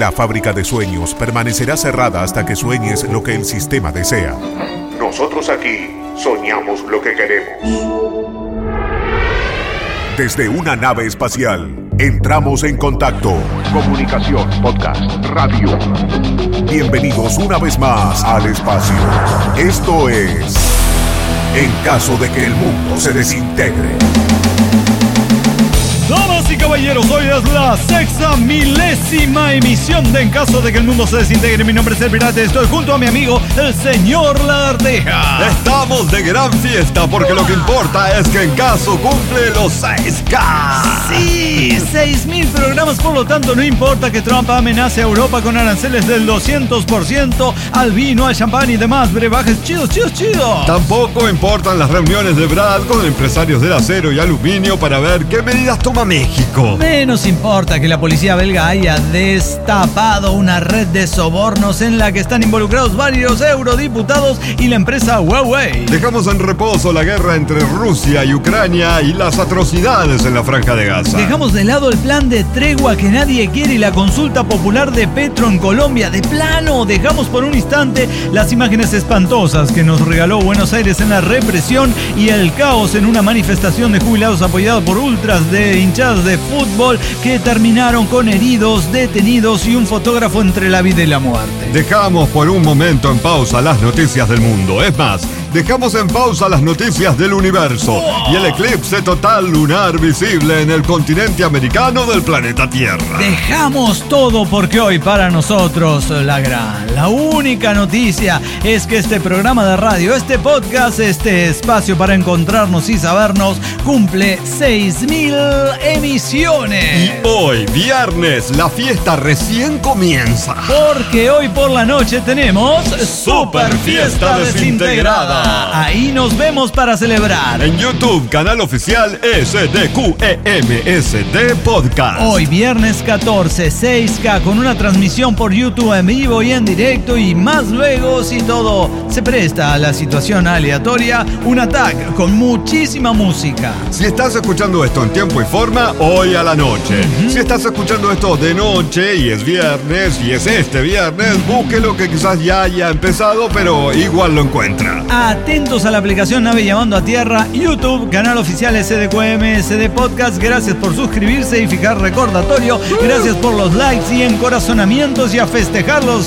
La fábrica de sueños permanecerá cerrada hasta que sueñes lo que el sistema desea. Nosotros aquí soñamos lo que queremos. Desde una nave espacial, entramos en contacto. Comunicación, podcast, radio. Bienvenidos una vez más al espacio. Esto es En caso de que el mundo se desintegre. Damas y caballeros, hoy es la 6ª emisión de En caso de que el mundo se desintegre. Mi nombre es El Pirata y estoy junto a mi amigo, el señor Lagarteja. Estamos de gran fiesta porque lo que importa es que En caso cumple los 6K. Sí, 6.000 programas, por lo tanto no importa que Trump amenace a Europa con aranceles del 200% al vino, al champán y demás brebajes chidos. Tampoco importan las reuniones de Brad con empresarios del acero y aluminio para ver qué medidas toma México. Menos importa que la policía belga haya destapado una red de sobornos en la que están involucrados varios eurodiputados y la empresa Huawei. Dejamos en reposo la guerra entre Rusia y Ucrania y las atrocidades en la Franja de Gaza. Dejamos de lado el plan de tregua que nadie quiere y la consulta popular de Petro en Colombia. De plano, dejamos por un instante las imágenes espantosas que nos regaló Buenos Aires en la represión y el caos en una manifestación de jubilados apoyada por ultras de hinchadas de fútbol que terminaron con heridos, detenidos y un fotógrafo entre la vida y la muerte. Dejamos por un momento en pausa las noticias del mundo. Es más, dejamos en pausa las noticias del universo y el eclipse total lunar visible en el continente americano del planeta Tierra. Dejamos todo porque hoy para nosotros la única noticia es que este programa de radio, este podcast, este espacio para encontrarnos y sabernos cumple 6.000 emisiones. Y hoy, viernes, la fiesta recién comienza. Porque hoy por la noche tenemos Super Fiesta Desintegrada. Ahí nos vemos para celebrar. En YouTube, canal oficial SDQEMSD Podcast. Hoy viernes 14, 6K, con una transmisión por YouTube en vivo y en directo, y más luego, si todo se presta a la situación aleatoria, un tag con muchísima música. Si estás escuchando esto en tiempo y forma, hoy a la noche. Si estás escuchando esto de noche y es viernes, y es este viernes, búsquelo que quizás ya haya empezado, pero igual lo encuentra. Atentos a la aplicación Nave Llamando a Tierra, YouTube, canal oficial SDQMSD Podcast. Gracias por suscribirse y fijar recordatorio. Gracias por los likes y encorazonamientos y a festejar los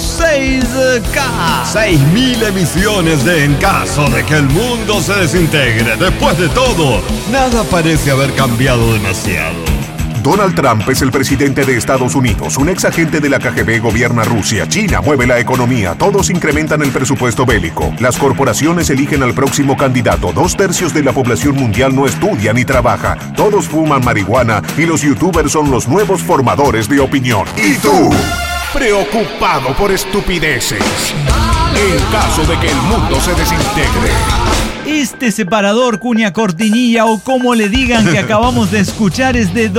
6K. 6.000 emisiones de En caso de que el mundo se desintegre. Después de todo, nada parece haber cambiado demasiado. Donald Trump es el presidente de Estados Unidos. Un ex agente de la KGB gobierna Rusia. China mueve la economía. Todos incrementan el presupuesto bélico. Las corporaciones eligen al próximo candidato. 2/3 de la población mundial no estudia ni trabaja. Todos fuman marihuana y los youtubers son los nuevos formadores de opinión. ¿Y tú? Preocupado por estupideces. En caso de que el mundo se desintegre. Este separador, cuña, cortinilla o como le digan que acabamos de escuchar es de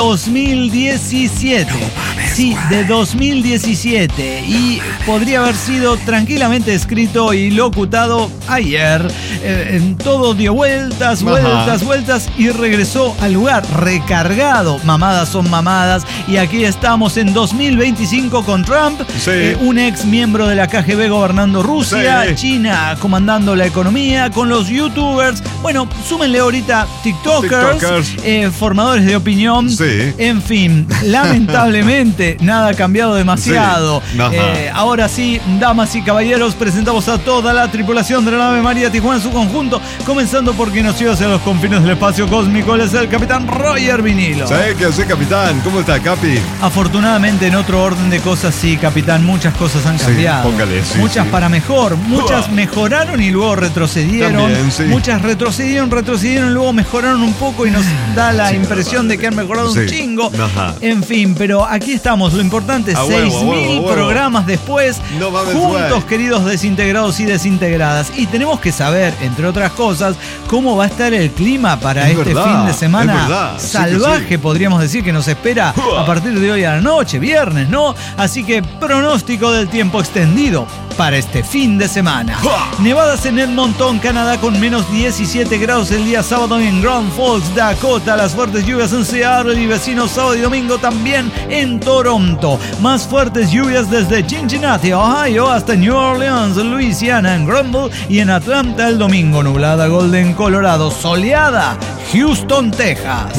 2017. Sí, de 2017. Y podría haber sido tranquilamente escrito y locutado ayer. Todo dio vueltas y regresó al lugar recargado. Mamadas son mamadas. Y aquí estamos en 2025 con Trump, un ex miembro de la KGB gobernando Rusia, China comandando la economía, con los youtubers. Bueno, súmenle ahorita TikTokers. Formadores de opinión. En fin, lamentablemente nada ha cambiado demasiado. Ahora sí, damas y caballeros, presentamos a toda la tripulación de la nave María Tijuana en su conjunto, comenzando por quien nos lleva hacia los confines del espacio cósmico. Él es el capitán Roger Vinilo. ¿Qué hace, capitán? ¿Cómo está, Capi? Afortunadamente, en otro orden de cosas, sí, capitán, muchas cosas han cambiado. Muchas para mejor, muchas mejoraron y luego retrocedieron. También, muchas retrocedieron y luego mejoraron un poco y nos da la impresión de que han mejorado un chingo. En fin, pero aquí estamos. Lo importante es 6.000 programas después, juntos, queridos desintegrados y desintegradas. Y tenemos que saber, entre otras cosas, cómo va a estar el clima para fin de semana salvaje, podríamos decir, que nos espera a partir de hoy a la noche, viernes, ¿no? Así que pronóstico del tiempo extendido para este fin de semana. Nevadas en Edmonton, Canadá, con menos 17 grados el día sábado en Grand Falls, Dakota. Las fuertes lluvias en Seattle y vecinos sábado y domingo también en Toronto. Más fuertes lluvias desde Cincinnati, Ohio, hasta New Orleans, Luisiana, en Grumble y en Atlanta el domingo. Nublada Golden, Colorado. Soleada Houston, Texas.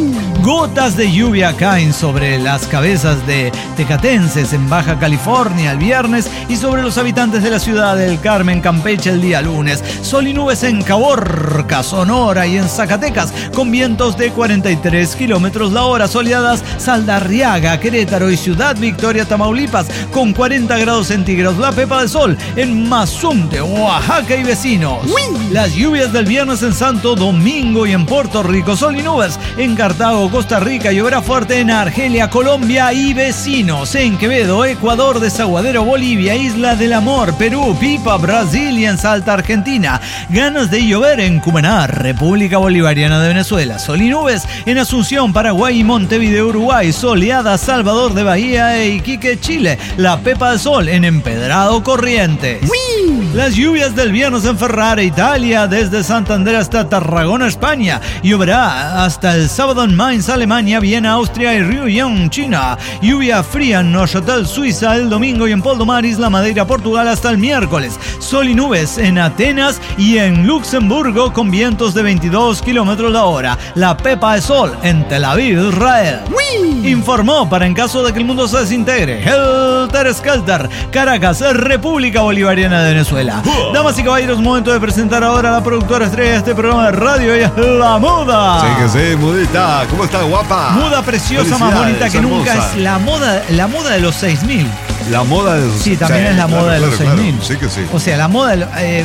Gotas de lluvia caen sobre las cabezas de tecatenses en Baja California el viernes y sobre los habitantes de la ciudad del Carmen, Campeche, el día lunes. Sol y nubes en Caborca, Sonora y en Zacatecas con vientos de 43 kilómetros la hora. Soleadas Saldarriaga, Querétaro y Ciudad Victoria, Tamaulipas con 40 grados centígrados. La Pepa del Sol en Mazunte, Oaxaca y vecinos. Las lluvias del viernes en Santo Domingo y en Puerto Rico. Sol y nubes en Cartago, Costa Rica. Lloverá fuerte en Argelia, Colombia y vecinos. En Quevedo, Ecuador, Desaguadero, Bolivia, Isla del Amor, Perú, Pipa, Brasil y en Salta, Argentina. Ganas de llover en Cumaná, República Bolivariana de Venezuela. Sol y nubes en Asunción, Paraguay y Montevideo, Uruguay. Soleada Salvador de Bahía e Iquique, Chile. La Pepa del Sol en Empedrado, Corrientes. Las lluvias del viernes en Ferrara, Italia, desde Santander hasta Tarragona, España. Lloverá hasta el sábado en Mainz, Alemania, Viena, Austria y Ryuyang, China. Lluvia fría en Neuchâtel, Suiza, el domingo y en Poldomar, Isla Madeira, Portugal, hasta el miércoles. Sol y nubes en Atenas y en Luxemburgo con vientos de 22 kilómetros la hora. La Pepa de Sol en Tel Aviv, Israel. Informó para en caso de que el mundo se desintegre. Helter Skelter, Caracas, República Bolivariana de Venezuela. Damas y caballeros, momento de presentar ahora a la productora estrella de este programa de radio. Ella es la Muda. Sí que sí, Mudita. ¿Cómo está, guapa? Muda preciosa, más bonita que nunca. Es la moda de los 6000. La moda de los... Sí, también es la moda de los 6000. Sí que sí. O sea, la moda,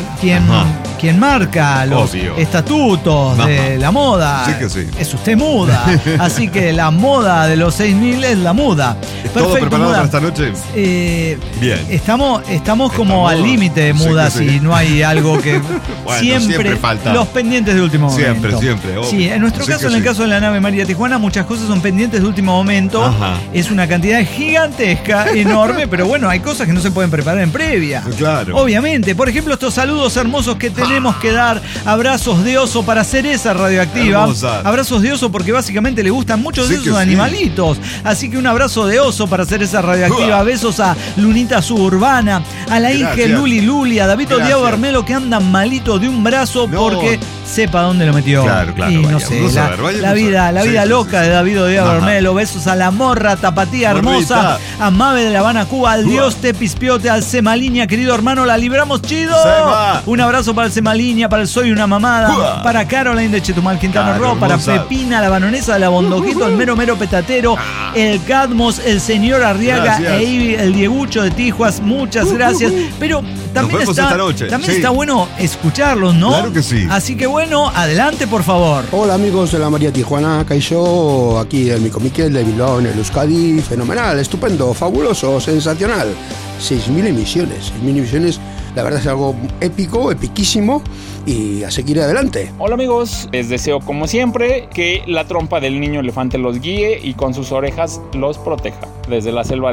quien marca los estatutos de la moda, sí que sí, es usted, Muda. Así que la moda de los 6000 es la Muda. ¿Todo preparado para esta noche? Bien. Estamos como al límite, Muda, sí, si no hay algo que... Bueno, siempre falta. Los pendientes de último momento. Siempre. Obvio. Sí, en nuestro caso, en el caso de la nave María Tijuana, muchas cosas son pendientes de último momento. Ajá. Es una cantidad gigantesca, enorme, pero bueno, hay cosas que no se pueden preparar en previa. Claro. Obviamente. Por ejemplo, estos saludos hermosos que tenemos que dar. Abrazos de oso para Cereza Radioactiva. Hermosa. Abrazos de oso porque básicamente le gustan muchos de esos animalitos. Así que un abrazo de oso para Cereza Radioactiva. Besos a Lunita Suburbana, a la Inge Luli, a David Diego Armelo, que anda malito de un brazo porque sepa dónde lo metió. Claro. Y no sé, la vida loca de David Diego Armelo. Besos a la Morra Tapatía hermosa, a Mabe de La Habana, Cuba, al Dios te pispiote, al Semaliña, querido hermano, la libramos chido. Un abrazo para el Semaliña, para el Soy una mamada, para Caroline de Chetumal, Quintana Roo, para Pepina, la banonesa de la Bondojito, el mero petatero, el Cadmos, el señor Arriaga e Ivy, el Diegucho de Tijuas, muchas gracias. Pero también está bueno escucharlos, ¿no? Claro que sí. Así que bueno, adelante por favor. Hola amigos de la María Tijuana, Caixó, aquí el Mico Miquel de Bilbao en el Euskadi. Fenomenal, estupendo, fabuloso, sensacional. 6.000 emisiones. 6.000 emisiones, la verdad es algo épico, epiquísimo, y a seguir adelante. Hola amigos, les deseo como siempre que la trompa del niño elefante los guíe y con sus orejas los proteja. Desde la selva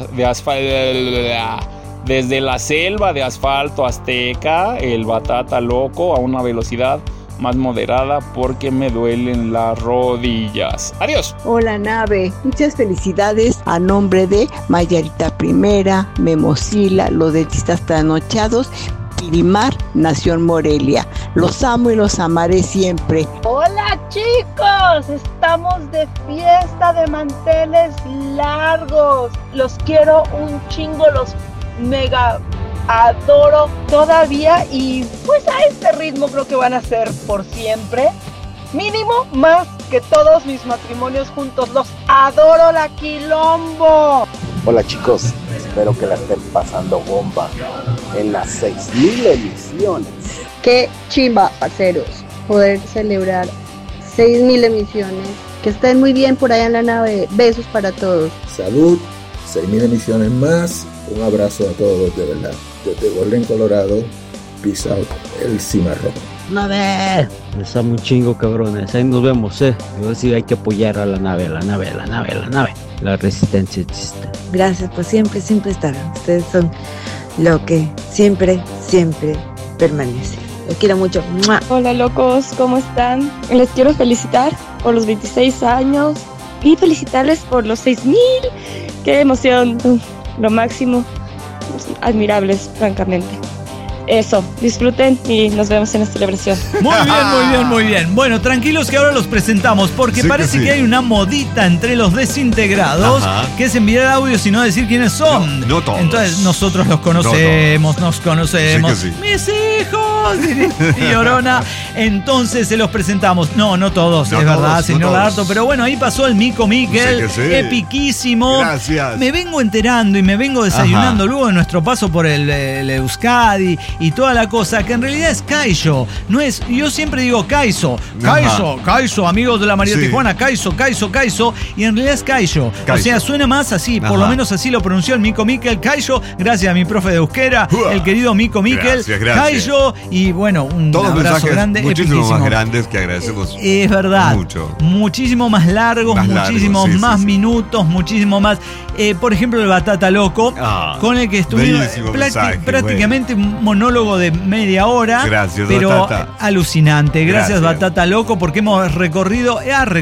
desde la selva de asfalto azteca, el batata loco a una velocidad más moderada porque me duelen las rodillas. Adiós. Hola nave, muchas felicidades a nombre de Mayarita Primera, Memosila, los dentistas trasnochados, Pirimar, Nación Morelia. Los amo y los amaré siempre. Hola chicos, estamos de fiesta de manteles largos. Los quiero un chingo, los mega adoro todavía y pues a este ritmo creo que van a ser por siempre. Mínimo más que todos mis matrimonios juntos. Los adoro, la quilombo. Hola chicos, espero que la estén pasando bomba en las 6.000 emisiones. Qué chimba, parceros, poder celebrar 6.000 emisiones. Que estén muy bien por allá en la nave. Besos para todos. Salud, 6.000 emisiones más. Un abrazo a todos, de verdad. Desde Golden, Colorado, peace out, el cimarrón. Nave, les amo un chingo, cabrones. Ahí nos vemos, Yo sí hay que apoyar a la nave. La resistencia existe. Gracias por siempre estar. Ustedes son lo que siempre, siempre permanece. Los quiero mucho. ¡Mua! Hola locos, ¿cómo están? Les quiero felicitar por los 26 años y felicitarles por los 6,000. ¡Qué emoción! Lo máximo. Admirables, francamente. Eso, disfruten y nos vemos en la celebración. Muy bien, muy bien, muy bien. Bueno, tranquilos que ahora los presentamos porque parece que hay una modita entre los desintegrados. Ajá. Que es enviar audios y no decir quiénes son. No todos. Entonces nosotros los conocemos, nos conocemos. Sí. Mis hijos, y Orona. Entonces se los presentamos. No todos, es verdad, señor Lagarto. Pero bueno, ahí pasó el Mico Miquel, epiquísimo. Gracias. Me vengo enterando y me vengo desayunando luego de nuestro paso por el Euskadi y toda la cosa, que en realidad es Kaiso. No es, yo siempre digo Kaiso, amigos de la María Tijuana, Kaiso, y en realidad es Kaiso. O sea, suena más así, por lo menos así lo pronunció el Mico Miquel, Kaiso, gracias a mi profe de euskera, el querido Mico Miquel, Kaiso, y bueno, un abrazo grande, muchísimo más grandes que agradecemos. Es verdad, muchísimo más largos, muchísimos más minutos, muchísimo más. Por ejemplo, el Batata Loco, con el que estuvimos prácticamente un monólogo de media hora. Gracias, pero Batata. Alucinante. Gracias, Batata Loco, porque ha recorrido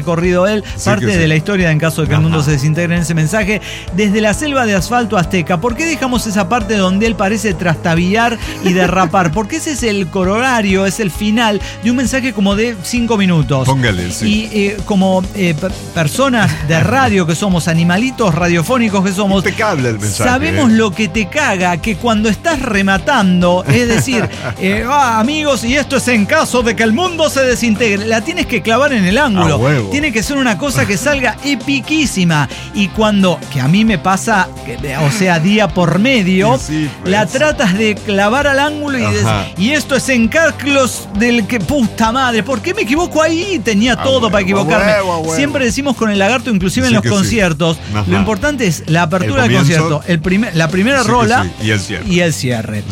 él parte de la historia en caso de que el mundo se desintegre en ese mensaje. Desde la selva de asfalto azteca. ¿Por qué dejamos esa parte donde él parece trastabillar y derrapar? Porque ese es el corolario, es el final de un mensaje como de 5 minutos. Póngale, sí. Y como personas de radio que somos, animalitos radiofónicos que somos, impecable el mensaje, sabemos lo que te caga, que cuando estás rematando, es decir, amigos, y esto es en caso de que el mundo se desintegre, la tienes que clavar en el ángulo. Tiene que ser una cosa que salga epiquísima. Y cuando, que a mí me pasa, o sea, día por medio, la tratas de clavar al ángulo y esto es en Carlos del que, puta madre, ¿por qué me equivoco ahí? Tenía todo para equivocarme. Siempre decimos con el Lagarto, inclusive en los conciertos, lo importante es la apertura del concierto, la primera rola y el cierre.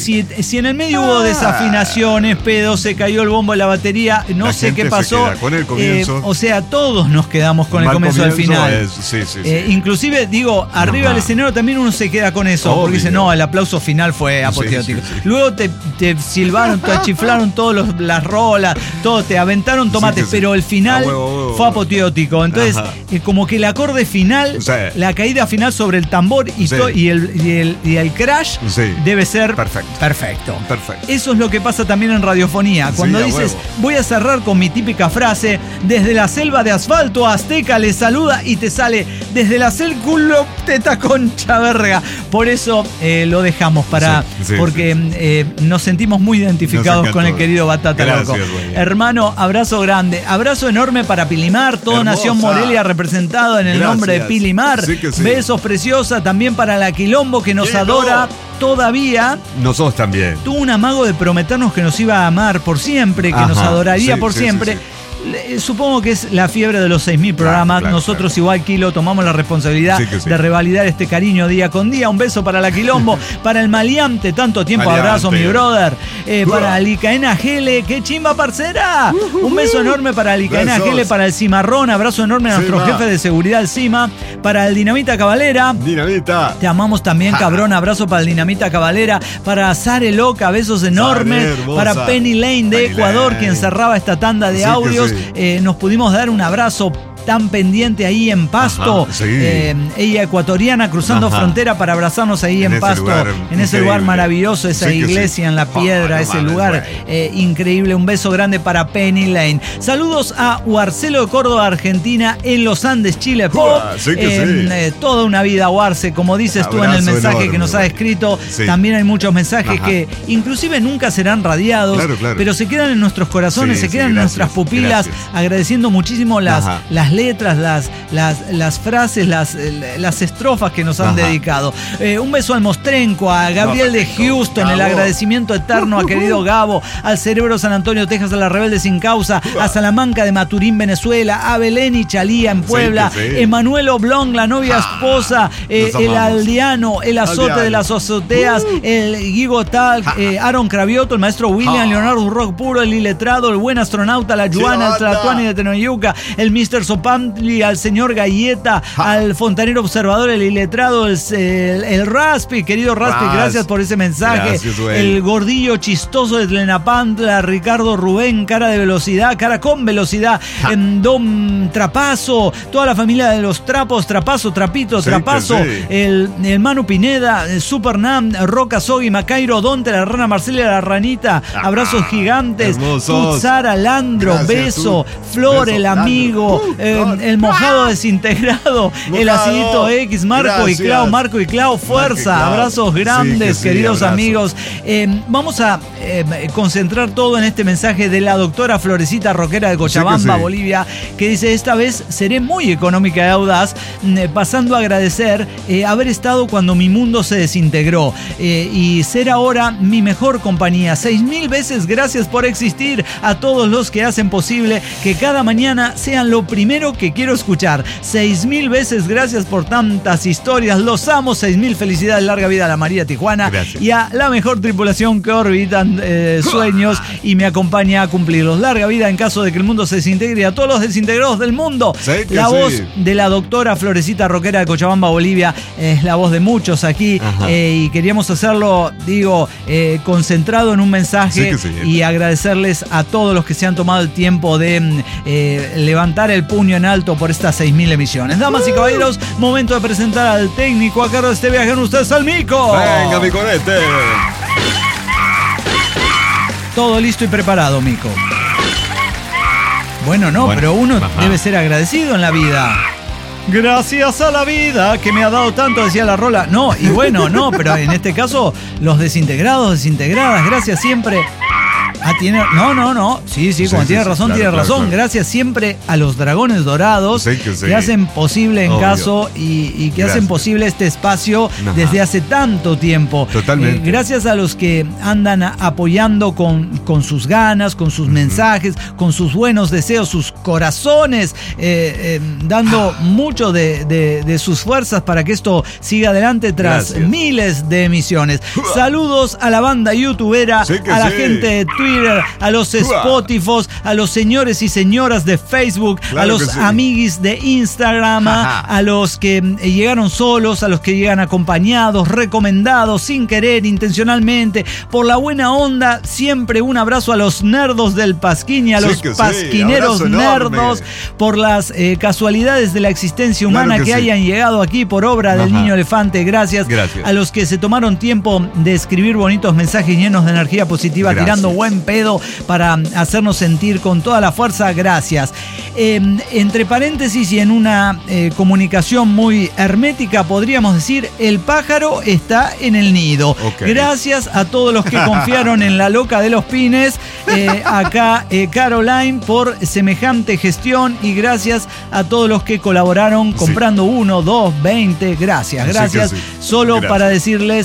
Si en el medio hubo desafinaciones, pedos, se cayó el bombo de la batería, no sé qué pasó. Con el comienzo. O sea, todos nos quedamos con el comienzo del final. Inclusive, digo, arriba del escenario también uno se queda con eso, porque dice, no, el aplauso final fue apoteótico. Luego te silbaron, te chiflaron todas las rolas, todo, te aventaron tomates, pero el final fue apoteótico. Entonces, como que el acorde final, la caída final sobre el tambor y el crash debe ser perfecto. Eso es lo que pasa también en radiofonía. Cuando dices, voy a cerrar con mi típica frase, desde la selva de asfalto azteca le saluda, y te sale desde la culo teta concha verga. Por eso lo dejamos porque nos sentimos muy identificados con el querido Batata Loco. Hermano, abrazo grande, abrazo enorme para Pilimar, toda Nación Morelia representado en el nombre de Pilimar. Besos preciosa también para la Quilombo, que nos adora todavía. Nosotros también. Tuvo un amago de prometernos que nos iba a amar por siempre, que nos adoraría por siempre. Supongo que es la fiebre de los 6.000 programas. Nosotros igual, Kilo, tomamos la responsabilidad de revalidar este cariño día con día. Un beso para la Quilombo, para el Maleante, tanto tiempo, abrazo mi brother, para Alicaena Gele, qué chimba parcera. Un beso enorme para Alicaena Gele, para el Cimarrón, abrazo enorme a nuestro jefe de seguridad, el Cima, para el Dinamita Cabalera. Dinamita, te amamos también, cabrón. Abrazo para el Dinamita Cabalera, para Sare Loca, besos enormes, para Penny Lane de Ecuador, quien cerraba esta tanda de audios. Nos pudimos dar un abrazo tan pendiente ahí en Pasto. Ella ecuatoriana cruzando frontera para abrazarnos ahí en Pasto, en ese lugar maravilloso, esa iglesia en la piedra, ese lugar increíble. Un beso grande para Penny Lane. Saludos a Huarcelo de Córdoba, Argentina, en los Andes, Chile Pop. Toda una vida, Huarce, como dices tú en el mensaje que nos has escrito. También hay muchos mensajes que inclusive nunca serán radiados, pero se quedan en nuestros corazones, se quedan en nuestras pupilas, agradeciendo muchísimo las letras, las frases, las estrofas que nos han dedicado. Un beso al Mostrenco, a Gabriel de Houston, el agradecimiento eterno a querido Gabo, al Cerebro San Antonio, Texas, a la Rebelde Sin Causa, a Salamanca de Maturín, Venezuela, a Belén y Chalía en Puebla, Emanuel Oblong, la novia esposa, el Aldeano, el Azote de las Azoteas, el Guigo Tal, Aaron Cravioto, el maestro William, Leonardo Rock Puro, el iletrado, el buen astronauta, la Yuana, el Tlatuani de Tenoyuca, el Mr. Pampli, al señor Galleta, al fontanero observador, el iletrado, el Raspi, querido Raspi, gracias por ese mensaje. Gracias, güey. El gordillo chistoso de Tlenapantla, Ricardo Rubén, cara de velocidad, cara con velocidad, Don Trapazo, toda la familia de los Trapos, Trapazo, Trapito, Sí, Trapazo, que sí. el Manu Pineda, el Super Nam, Roca Sogui, Macairo, Donte, la Rana Marcela, la Ranita, abrazos gigantes, hermosos. Tutsara, Landro, Gracias, Beso, Tut. Flor, Beso, el amigo, Landro. el mojado desintegrado, el Mojado. acidito X, Marco y Clau, Gracias. fuerza, Clau. abrazos grandes, Sí, que sí, queridos abrazo. amigos. Vamos a concentrar todo en este mensaje de la doctora Florecita Roquera de Cochabamba, Sí que sí. Bolivia, que dice: esta vez seré muy económica y audaz, pasando a agradecer haber estado cuando mi mundo se desintegró y ser ahora mi mejor compañía. 6.000 veces gracias por existir a todos los que hacen posible que cada mañana sean lo primero que quiero escuchar. 6.000 veces gracias por tantas historias, los amo. 6.000 felicidades, larga vida a la María Tijuana. Gracias. Y a la mejor tripulación que orbitan sueños y me acompaña a cumplirlos. Larga vida en caso de que el mundo se desintegre, y a todos los desintegrados del mundo. Sí, que La sí. voz de la doctora Florecita Roquera de Cochabamba, Bolivia, es la voz de muchos aquí, y queríamos hacerlo, concentrado en un mensaje, Sí, que sí. y agradecerles a todos los que se han tomado el tiempo de levantar el puño en alto por estas 6.000 emisiones. Damas y caballeros, momento de presentar al técnico a cargo de este viaje en ustedes, al Mico. Venga, mi conete. Todo listo y preparado, Mico. Bueno, pero uno debe ser agradecido en la vida. Gracias a la vida que me ha dado tanto, decía la rola. No, y bueno, no, pero en este caso, los desintegrados, desintegradas, gracias siempre. No. Sí, como tiene razón, tiene razón. Gracias siempre a los dragones dorados que hacen posible en Obvio. caso y que hacen Gracias. posible este espacio desde hace tanto tiempo. Totalmente. Gracias a los que andan apoyando con sus ganas, con sus mensajes, con sus buenos deseos, sus corazones, dando mucho de sus fuerzas para que esto siga adelante tras Gracias. miles de emisiones. Saludos a la banda youtubera, Sí que a la sí. gente de Twitter, a los Spotify, a los señores y señoras de Facebook, Claro a los que sí. amiguis de Instagram, a los que llegaron solos, a los que llegan acompañados, recomendados, sin querer, intencionalmente, por la buena onda. Siempre un abrazo a los nerdos del Pasquín y a Sí los que sí, pasquineros abrazo enorme. nerdos, por las casualidades de la existencia Claro humana que que sí. hayan llegado aquí por obra del Ajá. Niño Elefante. Gracias. A los que se tomaron tiempo de escribir bonitos mensajes llenos de energía positiva, Gracias. tirando buen pedo para hacernos sentir con toda la fuerza. Gracias. Entre paréntesis y en una comunicación muy hermética, podríamos decir: el pájaro está en el nido. Ok. Gracias a todos los que confiaron en la loca de los pines. Acá Caroline por semejante gestión, y gracias a todos los que colaboraron comprando 1, 2, 20. Gracias. Sí. Solo Gracias. para decirles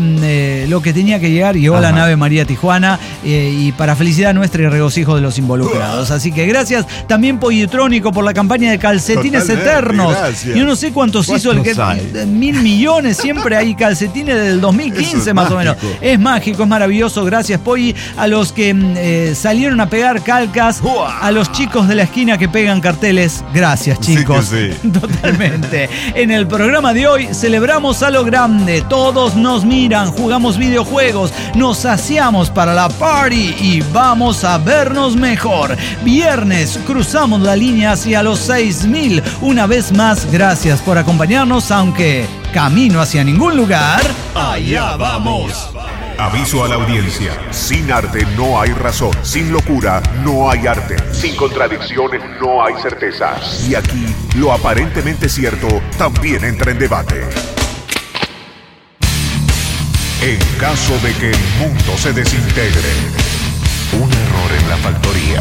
lo que tenía que llegar, llegó la nave María Tijuana, y para felicidad nuestra y regocijo de los involucrados. Así que gracias también Pollitrónico por la campaña de calcetines Totalmente, eternos. gracias. Yo no sé cuántos hizo el que. ¿Cuántos hay? 1.000 millones, siempre hay calcetines del 2015 Eso es más o menos. mágico. Es mágico, es maravilloso. Gracias, Polly. A los que salieron a pegar calcas, a los chicos de la esquina que pegan carteles. Gracias, Sí que chicos. sí. Totalmente. En el programa de hoy celebramos a lo grande. Todos nos miran, jugamos videojuegos, nos saciamos para la party y vamos a vernos mejor. Viernes cruzamos la línea hacia los 6.000. Una vez más, gracias por acompañarnos, aunque camino hacia ningún lugar. Allá vamos. Aviso a la audiencia: sin arte no hay razón, sin locura no hay arte, sin contradicciones no hay certeza. Y aquí, lo aparentemente cierto también entra en debate. En caso de que el mundo se desintegre, un error en la factoría.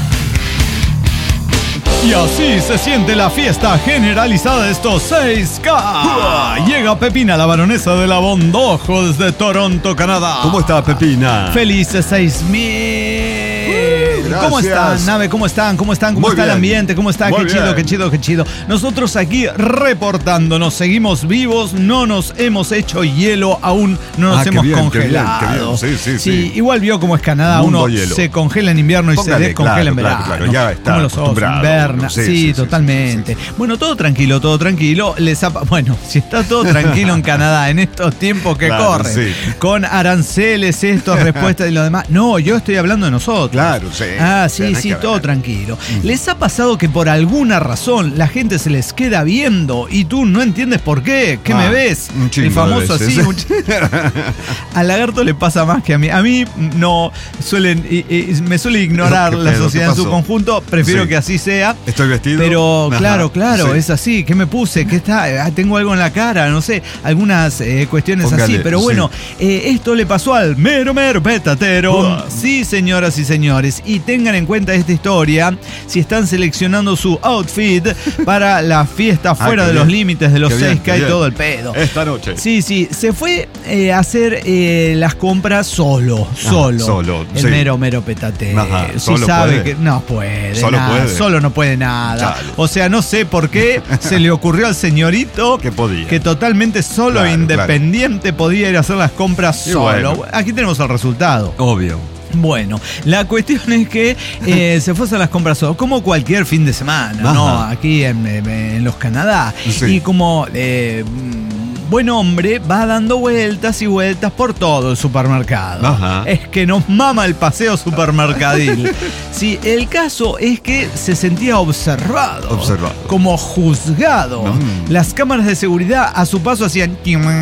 Y así se siente la fiesta generalizada de estos 6K. Llega Pepina, la baronesa de la Bondojo, desde Toronto, Canadá. ¿Cómo está, Pepina? Felices 6.000. ¿Cómo están, Nave? ¿Cómo están? ¿Cómo está el ambiente? ¿Cómo está? Qué chido. Nosotros aquí reportándonos, seguimos vivos, no nos hemos hecho hielo, aún no nos hemos congelado. Qué bien. Sí. Igual vio cómo es Canadá, uno se congela en invierno y se descongela en verano. Claro, ya está. Como los osos, inverna. Sí, totalmente. Bueno, todo tranquilo. Bueno, si está todo tranquilo en Canadá en estos tiempos que corren, con aranceles, respuestas y lo demás. No, yo estoy hablando de nosotros. Claro, sí. Todo tranquilo. ¿Les ha pasado que por alguna razón la gente se les queda viendo y tú no entiendes por qué? ¿Qué me ves? El famoso así. Al lagarto le pasa más que a mí. A mí no me suele ignorar la sociedad en su conjunto. Prefiero que así sea. Estoy vestido. Pero claro, es así. ¿Qué me puse? ¿Qué está? Tengo algo en la cara, no sé. Algunas cuestiones así. Pero bueno, esto le pasó al mero petatero. Sí, señoras y señores. Y tengan en cuenta esta historia si están seleccionando su outfit para la fiesta fuera de los límites de los 6K y todo el pedo. Esta noche. Sí, se fue a hacer las compras solo. El mero petatero. Si sabe que no puede solo no puede nada. Chale. O sea, no sé por qué se le ocurrió al señorito que totalmente solo independiente podía ir a hacer las compras solo. Bueno. Aquí tenemos el resultado. Obvio. Bueno, la cuestión es que se fue a hacer las compras solo, como cualquier fin de semana, ¿no? Aquí en los Canadá. Sí. Y como buen hombre va dando vueltas y vueltas por todo el supermercado. Es que nos mama el paseo supermercadil. Sí, el caso es que se sentía observado. Como juzgado. Las cámaras de seguridad a su paso hacían...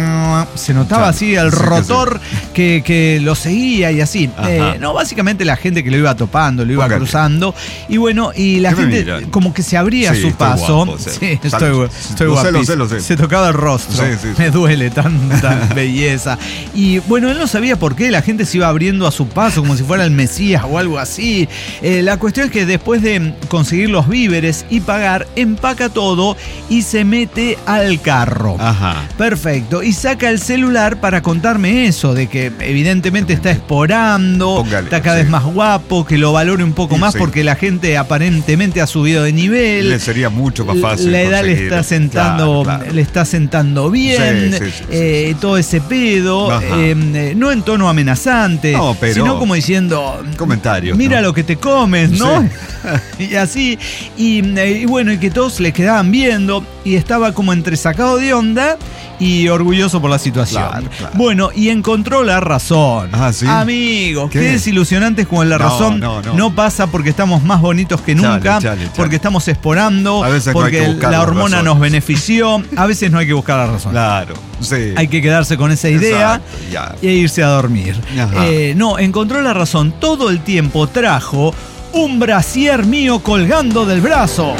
Se notaba así el rotor que lo seguía y así. No, básicamente la gente que lo iba topando, lo iba cruzando. Y bueno, y la gente como que se abría a su paso. Guapo, estoy guapísimo. Lo sé. Se tocaba el rostro. Me duele tanta belleza. Y bueno, él no sabía por qué la gente se iba abriendo a su paso como si fuera el Mesías o algo así. La cuestión es que después de conseguir los víveres y pagar, empaca todo y se mete al carro. Perfecto. Y saca el celular para contarme eso, de que evidentemente está explorando, está cada vez más guapo, que lo valore un poco más porque la gente aparentemente ha subido de nivel. Le sería mucho más fácil. La edad le está sentando bien. Todo ese pedo, no en tono amenazante, sino como diciendo comentarios, mira lo que te comes, ¿no? Y así, y bueno, y que todos le quedaban viendo y estaba como entre sacado de onda y orgulloso por la situación. Claro. Bueno, y encontró la razón. ¿Sí? Amigos, qué desilusionantes como la razón no pasa porque estamos más bonitos que nunca, porque estamos explorando, porque la hormona nos benefició. A veces no hay que buscar la razón. Claro, sí. Hay que quedarse con esa idea e irse a dormir. No, encontró la razón. Todo el tiempo trajo un brasier mío colgando del brazo.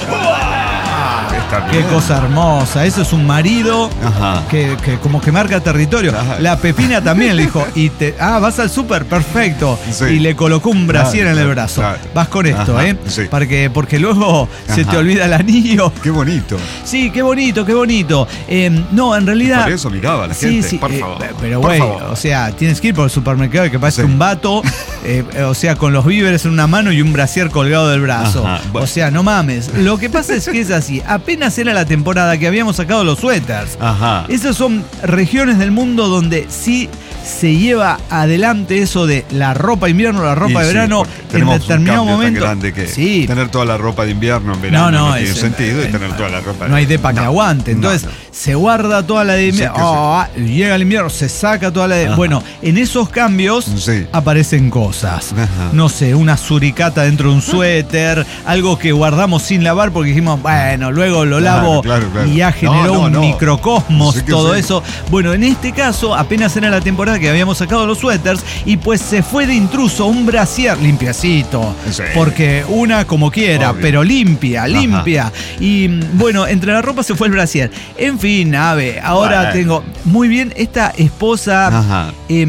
Qué cosa hermosa. Eso es un marido que como que marca territorio. La Pepina también le dijo, vas al súper, perfecto. Y le colocó un brasier en el brazo. Vas con esto, porque luego se te olvida el anillo. Qué bonito. Sí, qué bonito. No, en realidad. Por eso miraba la gente, por favor. Pero güey, o sea, tienes que ir por el supermercado que parece un vato, o sea, con los víveres en una mano y un brasier colgado del brazo. Bueno. O sea, no mames. Lo que pasa es que es así. Apenas era la temporada que habíamos sacado los suéteres. Esas son regiones del mundo donde sí se lleva adelante eso de la ropa de invierno, la ropa de verano en determinado momento. Tener toda la ropa de invierno en verano no tiene sentido y tener toda la ropa de no hay depa que aguante. Entonces se guarda toda la de invierno. Llega el invierno, se saca toda la de. Bueno, en esos cambios aparecen cosas. No sé, una suricata dentro de un suéter, algo que guardamos sin lavar porque dijimos, bueno, luego lo lavo y ya generó un microcosmos, todo eso. Bueno, en este caso, apenas era la temporada que habíamos sacado los suéteres y pues se fue de intruso un brasier limpiacito. Porque una como quiera, pero limpia. Y bueno, entre la ropa se fue el brasier. En fin, ahora tengo muy bien esta esposa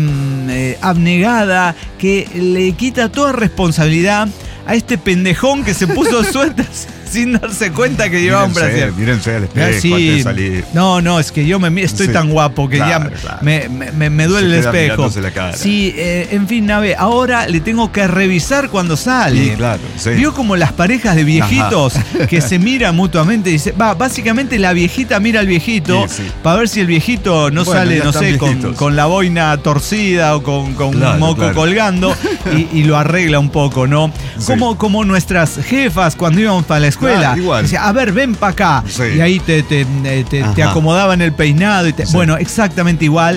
abnegada que le quita toda responsabilidad a este pendejón que se puso suéteres. sin darse cuenta que llevaba un brasier. Mírense al espejo Sí. antes de salir. No, es que yo estoy tan guapo que claro, ya me duele el espejo. La cara. Sí, en fin, Nave, ahora le tengo que revisar cuando sale. Sí, claro. Sí. Vio como las parejas de viejitos que se miran mutuamente. Dice, básicamente la viejita mira al viejito para ver si el viejito no sale, no sé, con la boina torcida o con un moco colgando y lo arregla un poco, ¿no? Sí. Como nuestras jefas cuando íbamos para la escuela. Decía, a ver, ven para acá. Sí. Y ahí te acomodaban el peinado. Bueno, exactamente igual.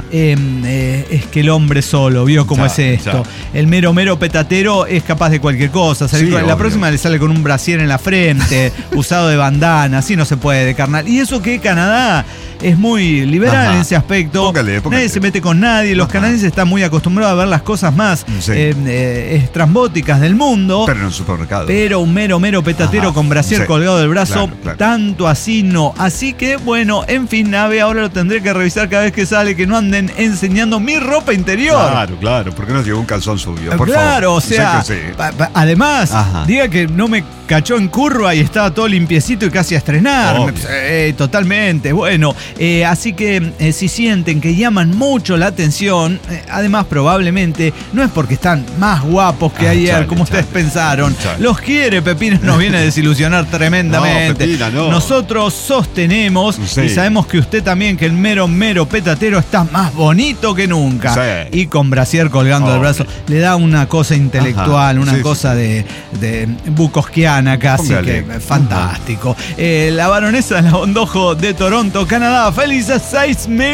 Es que el hombre solo, vio cómo es esto. El mero petatero es capaz de cualquier cosa. La próxima le sale con un brasier en la frente, usado de bandana. Así no se puede, carnal. Y eso que Canadá es muy liberal en ese aspecto. Póngale. Nadie se mete con nadie. Los canadienses están muy acostumbrados a ver las cosas más estrambóticas del mundo. Pero en un supermercado. Pero un mero petatero con brasier colgado del brazo, tanto así no. Así que, bueno, en fin, Nave, ahora lo tendré que revisar cada vez que sale, que no anden enseñando mi ropa interior. Claro, porque nos llegó un calzón suyo, por favor. O sea, además, diga que no me cachó en curva y estaba todo limpiecito y casi a estrenar. Totalmente. Bueno, así que si sienten que llaman mucho la atención, además probablemente no es porque están más guapos que ayer, como ustedes pensaron. Los quiere, Pepina nos viene a desilusionar tremendamente. No, Pepina, no. Nosotros sostenemos y sabemos que usted también, que el mero petatero está más bonito que nunca. Y con brasier colgando del brazo, le da una cosa intelectual, una cosa de bukowskiana casi, que fantástico. La baronesa de la Bondojo de Toronto, Canadá, felices 6,000.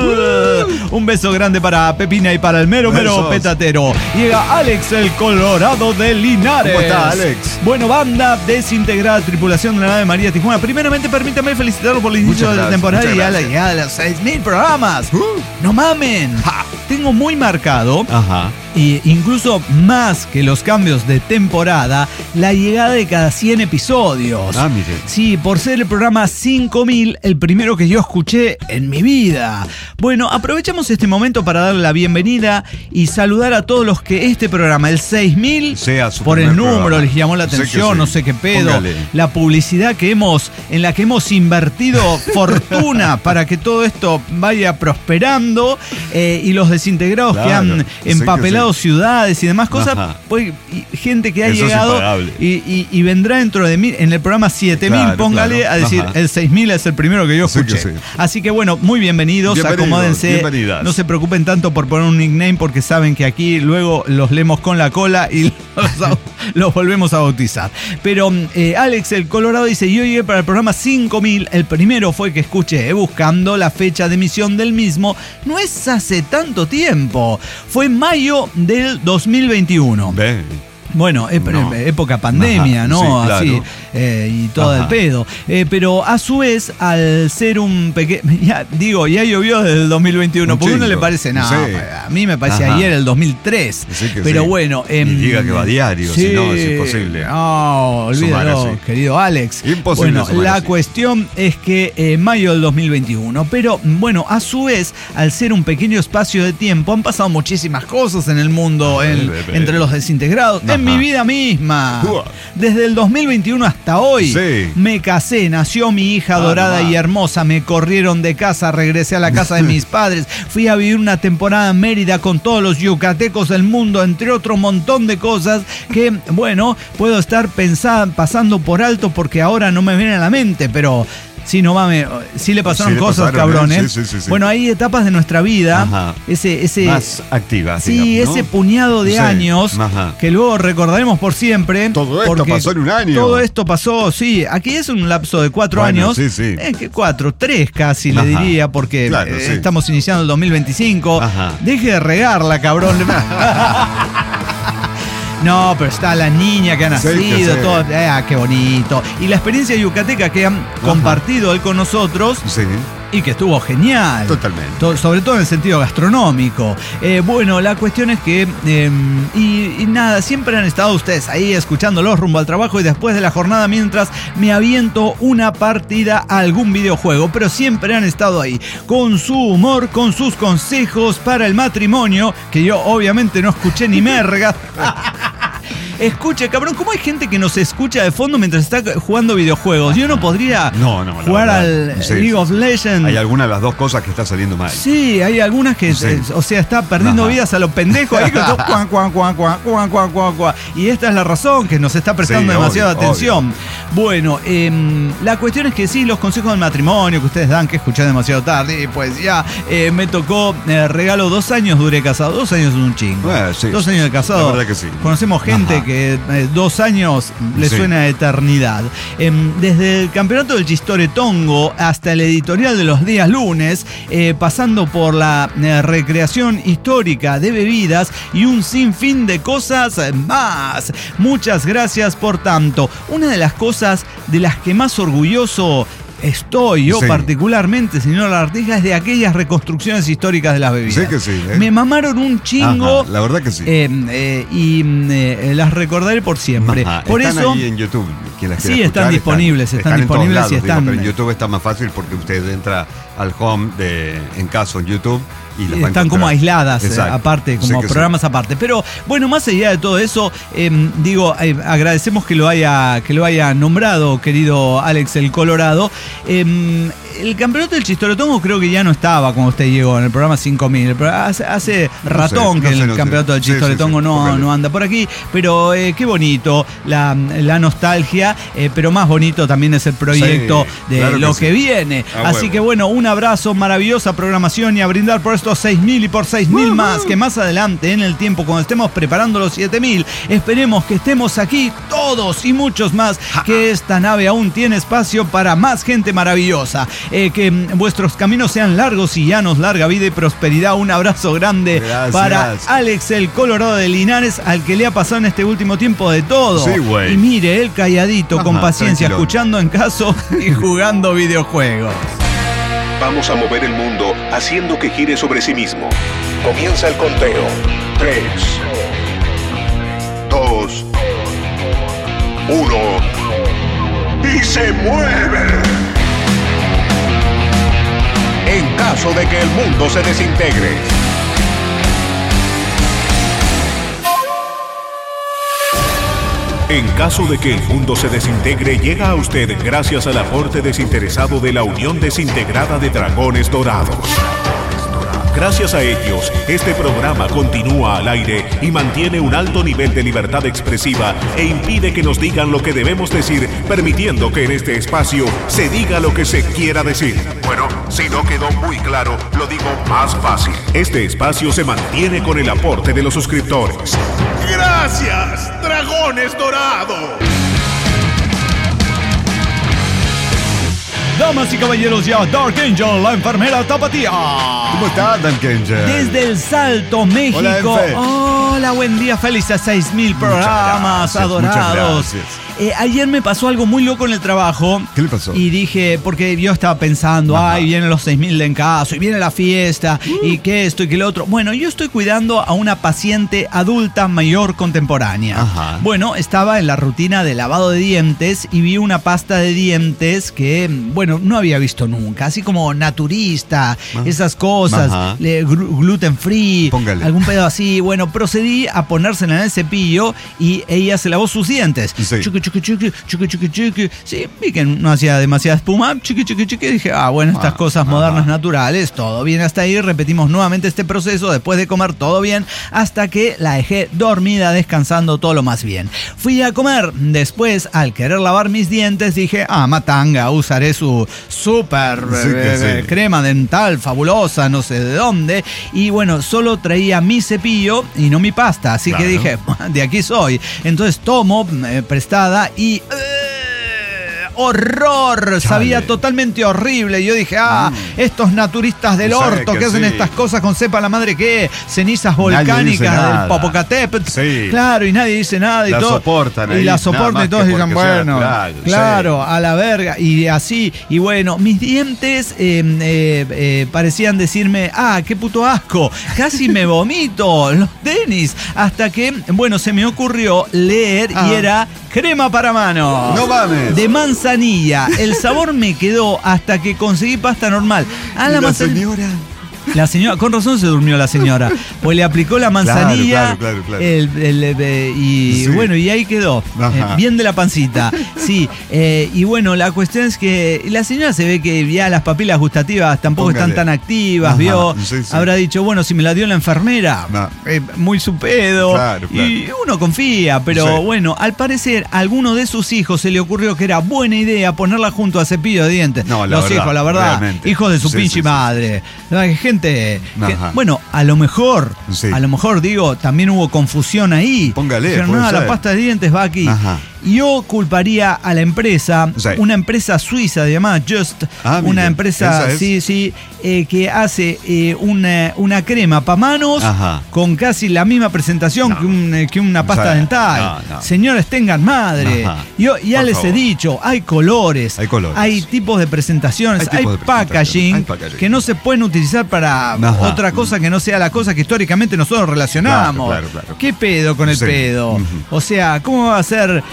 Un beso grande para Pepina y para el mero petatero. Llega Alex, el Colorado de Linares. ¿Cómo está, Alex? Bueno, banda desintegrada, tripulación de la nave María Tijuana. Primeramente, permítame felicitarlo por el inicio de la temporada y a la llegada de los 6,000 programas. ¡No mamen! Tengo muy marcado, y incluso más que los cambios de temporada, la llegada de cada 100 episodios. Mire. Sí, por ser el programa 5,000, el primero que yo escuché en mi vida. Bueno, aprovechamos este momento para darle la bienvenida y saludar a todos los que este programa, el 6,000, por el número, programa les llamó la atención, no sé qué pedo. Póngale. La publicidad en la que hemos invertido fortuna para que todo esto vaya prosperando, y los desintegrados que han empapelado ciudades y demás cosas, pues, y gente que ha llegado y vendrá dentro de mí en el programa 7,000, póngale a decir, el 6,000 es el primero que yo escuché. Así que bueno, muy bienvenidos, acomódense, no se preocupen tanto por poner un nickname, porque saben que aquí luego los leemos con la cola y los volvemos a bautizar. Pero Alex, el Colorado, dice, yo llegué para el programa 5,000, el primero fue que escuché, buscando la fecha de emisión del mismo, no es hace tanto tiempo, fue en mayo del 2021. Bueno, época pandemia, ¿no? Sí, claro. Así, y todo el pedo. Pero a su vez, al ser un pequeño... Ya llovió desde el 2021, porque a uno le parece nada. A mí me parece ayer el 2003. Pero bueno... y diga que va diario, si no es imposible. No, olvídalo, querido Alex. Imposible. Bueno, la cuestión es que mayo del 2021. Pero bueno, a su vez, al ser un pequeño espacio de tiempo, han pasado muchísimas cosas en el mundo, entre los desintegrados. Mi vida misma. Desde el 2021 hasta hoy me casé, nació mi hija dorada y hermosa, me corrieron de casa, regresé a la casa de mis padres, fui a vivir una temporada en Mérida con todos los yucatecos del mundo, entre otro montón de cosas que, bueno, puedo estar pasando por alto porque ahora no me vienen a la mente, pero... Sí, no mames, sí le pasaron cosas, cabrones. Sí. Bueno, hay etapas de nuestra vida, ese más activas, sí, digamos, ¿no? Ese puñado de años que luego recordaremos por siempre. Todo esto pasó en un año. Todo esto pasó, sí. Aquí es un lapso de 4 años. Sí. ¿Qué 4? 3 casi le diría, porque estamos iniciando el 2025. Deje de regarla, cabrón. No, pero está la niña que ha nacido, todo. Qué bonito. Y la experiencia yucateca que han compartido él con nosotros. Y que estuvo genial. Totalmente. Sobre todo en el sentido gastronómico. Bueno, la cuestión es que... y nada, siempre han estado ustedes ahí escuchándolos rumbo al trabajo y después de la jornada mientras me aviento una partida a algún videojuego. Pero siempre han estado ahí, con su humor, con sus consejos para el matrimonio, que yo obviamente no escuché ni merga. Escuche, cabrón, ¿cómo hay gente que nos escucha de fondo mientras está jugando videojuegos? Yo no podría jugar al League of Legends. Hay alguna de las dos cosas que está saliendo mal. Sí, hay algunas que, o sea, está perdiendo vidas a los pendejos ahí con todo y esta es la razón, que nos está prestando demasiada atención. Bueno, la cuestión es que sí, los consejos del matrimonio que ustedes dan, que escuché demasiado tarde, pues ya me tocó regalo 2 años, duré casado. 2 años es un chingo. 2 años de casado. La verdad que sí. Conocemos gente que 2 años le suena a eternidad. Desde el campeonato del Chistoretongo hasta el editorial de los días lunes, pasando por la recreación histórica de bebidas y un sinfín de cosas más. Muchas gracias por tanto. Una de las cosas de las que más orgulloso estoy yo particularmente, señor Lartija, es de aquellas reconstrucciones históricas de las bebidas. Sí que sí. Me mamaron un chingo. Ajá, la verdad que sí. Y las recordaré por siempre. Por están eso, ahí en YouTube. Quien las quiera están escuchar, disponibles. Están disponibles en todos lados, y están. Pero en YouTube está más fácil porque usted entra al home en caso en YouTube. Y están como aisladas, aparte, como programas aparte. Pero bueno, más allá de todo eso, agradecemos que lo haya nombrado, querido Alex el Colorado. El campeonato del Chistoretongo creo que ya no estaba cuando usted llegó en el programa 5000. Hace ratón que el campeonato del Chistoretongo no anda por aquí. Pero qué bonito la nostalgia, pero más bonito también es el proyecto de lo que viene. Así que bueno, un abrazo, maravillosa programación y a brindar por estos 6.000 y por 6.000 más, que más adelante en el tiempo, cuando estemos preparando los 7.000, esperemos que estemos aquí todos y muchos más, que esta nave aún tiene espacio para más gente maravillosa. Que vuestros caminos sean largos y llanos, larga vida y prosperidad. Un abrazo grande para Alex el Colorado de Linares, al que le ha pasado en este último tiempo de todo. Y mire, él calladito, con paciencia, escuchando en caso y jugando videojuegos. Vamos a mover el mundo haciendo que gire sobre sí mismo. Comienza el conteo. 3, 2, 1 y se mueve. En caso de que el mundo se desintegre. En caso de que el mundo se desintegre, llega a usted gracias al aporte desinteresado de la Unión Desintegrada de Dragones Dorados. Gracias a ellos, este programa continúa al aire y mantiene un alto nivel de libertad expresiva e impide que nos digan lo que debemos decir, permitiendo que en este espacio se diga lo que se quiera decir. Bueno, si no quedó muy claro, lo digo más fácil. Este espacio se mantiene con el aporte de los suscriptores. ¡Gracias, Dragones Dorados! Damas y caballeros, ya Dark Angel, la enfermera tapatía. ¿Cómo está, Dark Angel? Desde El Salto, México. Hola, buen día, felices 6.000 programas, adorados. Ayer me pasó algo muy loco en el trabajo. ¿Qué le pasó? Y dije, porque yo estaba pensando, vienen los 6.000 de en caso, y viene la fiesta, y que esto y que lo otro. Bueno, yo estoy cuidando a una paciente adulta mayor contemporánea. Bueno, estaba en la rutina de lavado de dientes y vi una pasta de dientes que, bueno, no había visto nunca. Así como naturista, esas cosas, gluten free, algún pedo así. Bueno, procedí a ponérsela en el cepillo y ella se lavó sus dientes. Sí, vi que no hacía demasiada espuma. Dije, bueno, estas cosas modernas, naturales, todo bien hasta ahí. Repetimos nuevamente este proceso después de comer, todo bien, hasta que la dejé dormida, descansando, todo lo más bien. Fui a comer. Después, al querer lavar mis dientes, dije, matanga, usaré su super crema dental fabulosa, no sé de dónde. Y bueno, solo traía mi cepillo y no mi pasta. Así que dije, de aquí soy. Entonces tomo prestada y horror, sabía totalmente horrible. Yo dije, estos naturistas del orto que hacen estas cosas con sepa la madre que cenizas volcánicas del Popocatépetl. Claro, y nadie dice nada y la todo. Soportan y la soportan y todos dicen, bueno, claro, a la verga. Y así, y bueno, mis dientes parecían decirme, qué puto asco, casi me vomito, los tenis. Hasta que, bueno, se me ocurrió leer y era crema para manos. No mames. De manzanilla. El sabor me quedó hasta que conseguí pasta normal. La señora. La señora, con razón se durmió la señora, pues le aplicó la manzanilla. Claro. Y bueno, y ahí quedó. Bien de la pancita. Sí. Y bueno, la cuestión es que la señora se ve que ya las papilas gustativas tampoco están tan activas, vio. Sí. Habrá dicho, bueno, si me la dio la enfermera, muy su pedo. Claro. Y uno confía, pero bueno, al parecer a alguno de sus hijos se le ocurrió que era buena idea ponerla junto a cepillo de dientes. Los hijos, la verdad, realmente. Hijos de su pinche madre. Gente, bueno, a lo mejor, digo, también hubo confusión ahí. Póngale. Dijeron, la pasta de dientes va aquí. Yo culparía a la empresa, una empresa suiza llamada Just, una empresa que hace una crema para manos con casi la misma presentación que una pasta dental. Señores, tengan madre. Yo ya les he dicho, hay colores, hay tipos de presentaciones, hay packaging que no se pueden utilizar para otra cosa que no sea la cosa que históricamente nosotros relacionamos. Claro. ¿Qué pedo con el pedo? O sea, ¿cómo va a ser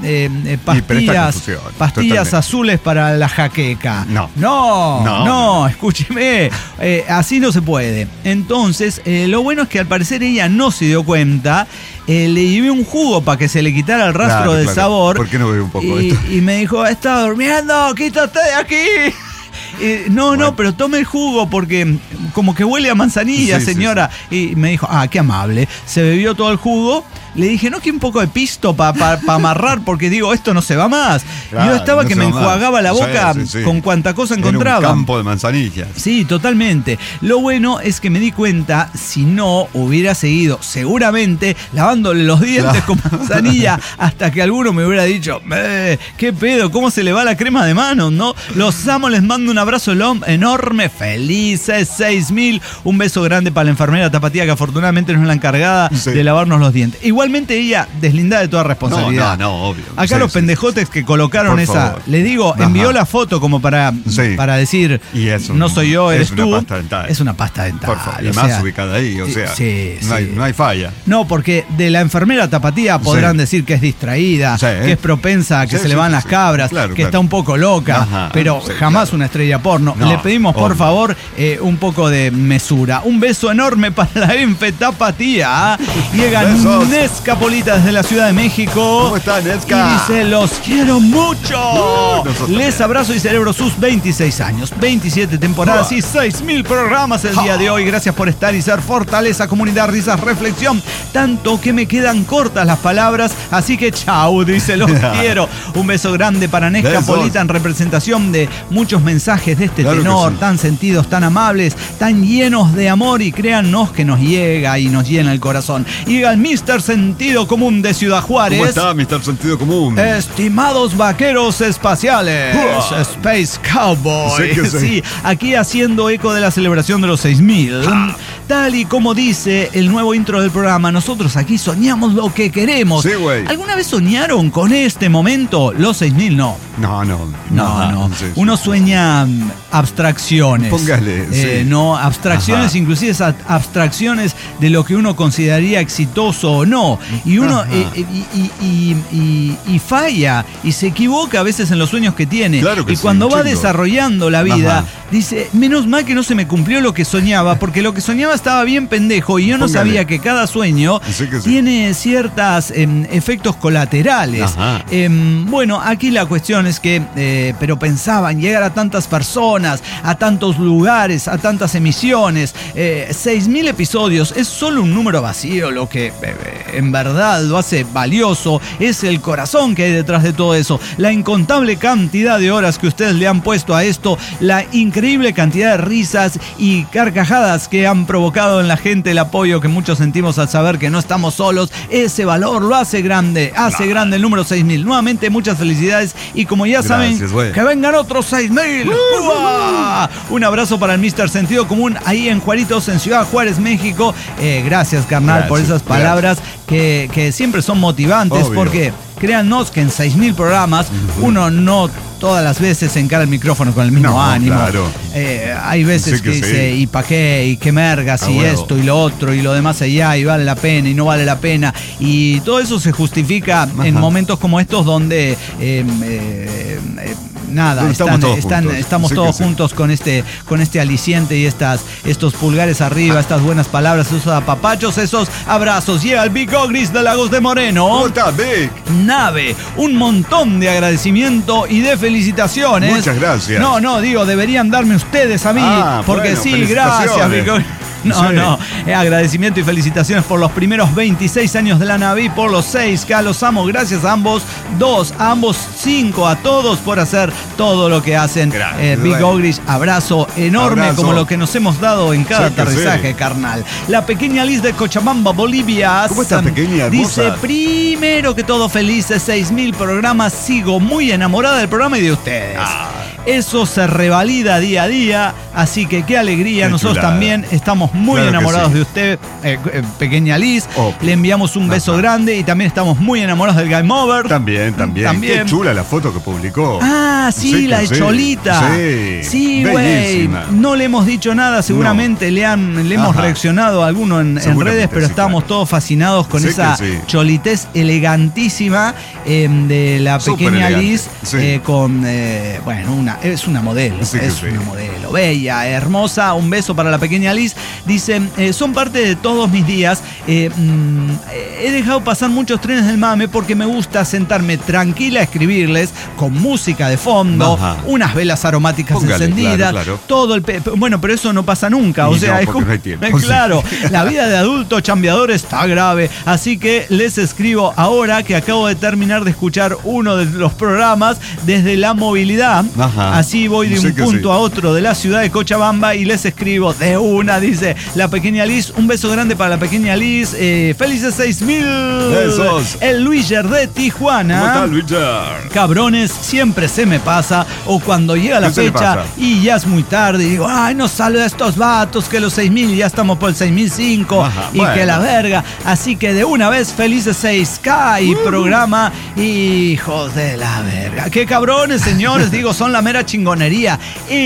pastillas azules para la jaqueca? No, escúcheme, así no se puede. Entonces, lo bueno es que al parecer ella no se dio cuenta. Le llevé un jugo para que se le quitara el rastro del sabor. ¿Por qué no bebe un poco esto? Y me dijo, está durmiendo, quítate de aquí. Pero tome el jugo porque como que huele a manzanilla, señora. Y me dijo, qué amable. Se bebió todo el jugo. Le dije, ¿no quiere un poco de pisto para amarrar? Porque digo, esto no se va más. Claro, yo estaba que me enjuagaba la boca con cuanta cosa encontraba. Era un campo de manzanillas. Sí, totalmente. Lo bueno es que me di cuenta, si no, hubiera seguido seguramente lavándole los dientes con manzanilla hasta que alguno me hubiera dicho, ¿qué pedo? ¿Cómo se le va la crema de manos, no? Los amo, les mando un abrazo enorme. Felices 6.000. Un beso grande para la enfermera Tapatía, que afortunadamente no es la encargada de lavarnos los dientes. Igualmente ella deslindada de toda responsabilidad. No, obvio. Acá los pendejotes que colocaron esa, le digo, envió la foto como para decir, no soy yo, eres tú. Una pasta dental. Es una pasta dental. Por favor, y más ubicada ahí, o sea, no hay falla. No, porque de la enfermera Tapatía podrán decir que es distraída, que es propensa a que se le van las cabras, que está un poco loca, pero jamás una estrella porno. Le pedimos, por favor, un poco de mesura. Un beso enorme para la Enfe Tapatía. Llega Nesca Polita desde la Ciudad de México. ¿Cómo está, Nesca? Y dice, los quiero mucho. Les abrazo y celebro sus 26 años, 27 temporadas y 6.000 programas el día de hoy. Gracias por estar y ser fortaleza, comunidad, risas, reflexión. Tanto que me quedan cortas las palabras, así que chau, dice, los quiero. Un beso grande para Nesca Polita en representación de muchos mensajes de este tenor, tan sentidos, tan amables, tan llenos de amor, y créannos que nos llega y nos llena el corazón. Llega el Mr. Sentido Común de Ciudad Juárez. ¿Cómo está, Mr. Sentido Común? Estimados vaqueros espaciales, Space Cowboy. Sí, aquí haciendo eco de la celebración de los 6.000. Tal y como dice el nuevo intro del programa, nosotros aquí soñamos lo que queremos. Sí, güey. ¿Alguna vez soñaron con este momento? Los 6.000 no. No. Uno sueña abstracciones. Póngale. No, abstracciones, inclusive abstracciones de lo que uno consideraría exitoso o no. Y uno y falla y se equivoca a veces en los sueños que tiene. Claro que y cuando va desarrollando la vida, dice, menos mal que no se me cumplió lo que soñaba, porque lo que soñaba estaba bien pendejo y yo no sabía que cada sueño tiene ciertos efectos colaterales. Bueno, aquí la cuestión es que, pero pensaban llegar a tantas personas, a tantos lugares, a tantas emisiones. 6.000 episodios es solo un número vacío. Lo que en verdad lo hace valioso es el corazón que hay detrás de todo eso, la incontable cantidad de horas que ustedes le han puesto a esto, la increíble cantidad de risas y carcajadas que han provocado en la gente, el apoyo que muchos sentimos al saber que no estamos solos. Ese valor lo hace grande el número 6.000. Nuevamente, muchas felicidades y como ya saben, que vengan otros 6.000. Un abrazo para el Mr. Sentido Común ahí en Juaritos, en Ciudad Juárez, México. Gracias, carnal, por esas palabras que siempre son motivantes. Obvio. Porque créannos que en 6.000 programas uno no todas las veces se encara el micrófono con el mismo ánimo. Claro. Hay veces que dice, ¿y pa' qué? ¿Y qué mergas? Y esto y lo otro y lo demás allá, y vale la pena y no vale la pena. Y todo eso se justifica en momentos como estos donde nada, estamos todos juntos con este aliciente y estos pulgares arriba, estas buenas palabras, esos apapachos, esos abrazos. Llega el Big Ogris de Lagos de Moreno. ¿Cómo estás, Big? Nave, un montón de agradecimiento y de felicitaciones. Muchas gracias. No, digo, deberían darme ustedes a mí, porque bueno, sí, gracias, Big Ogris. No, agradecimiento y felicitaciones por los primeros 26 años de la nave y por los 6K, los amo, gracias a ambos 5, a todos por hacer todo lo que hacen. Big Ogrish, abrazo enorme, como lo que nos hemos dado en cada aterrizaje, carnal. La pequeña Liz de Cochabamba, Bolivia. ¿Cómo está, pequeña, hermosa? Dice, primero que todo, felices 6.000 programas, sigo muy enamorada del programa y de ustedes. Eso se revalida día a día, así que qué alegría. Nosotros también estamos muy enamorados de usted, pequeña Liz. Le enviamos un beso grande y también estamos muy enamorados del Game Over. También. Qué chula la foto que publicó. Sí, la de Cholita. Sí, güey. No le hemos dicho nada, seguramente le hemos reaccionado a alguno en redes, pero estamos todos fascinados con esa cholitez elegantísima de la pequeña Liz. Es una modelo, una modelo bella, hermosa. Un beso para la pequeña Liz. Dice, son parte de todos mis días. He dejado pasar muchos trenes del mame porque me gusta sentarme tranquila a escribirles con música de fondo, unas velas aromáticas encendidas, claro. Todo bueno, pero eso no pasa nunca. O sea, no hay tiempo. Claro, la vida de adulto chambeador está grave. Así que les escribo ahora que acabo de terminar de escuchar uno de los programas desde la movilidad. Así voy de un punto a otro de la ciudad de Cochabamba y les escribo de una, dice la pequeña Liz. Un beso grande para la pequeña Liz. Felices 6.000. Besos. El Luiger de Tijuana. ¿Cómo está, Luiger? Cabrones, siempre se me pasa. O cuando llega la fecha y ya es muy tarde y digo, ay, no saluda a estos vatos que los 6.000 ya estamos por el 6.005 y que la verga. Así que de una vez, felices 6K y programa. Hijos de la verga. Qué cabrones, señores. Digo, son la mera chingonería.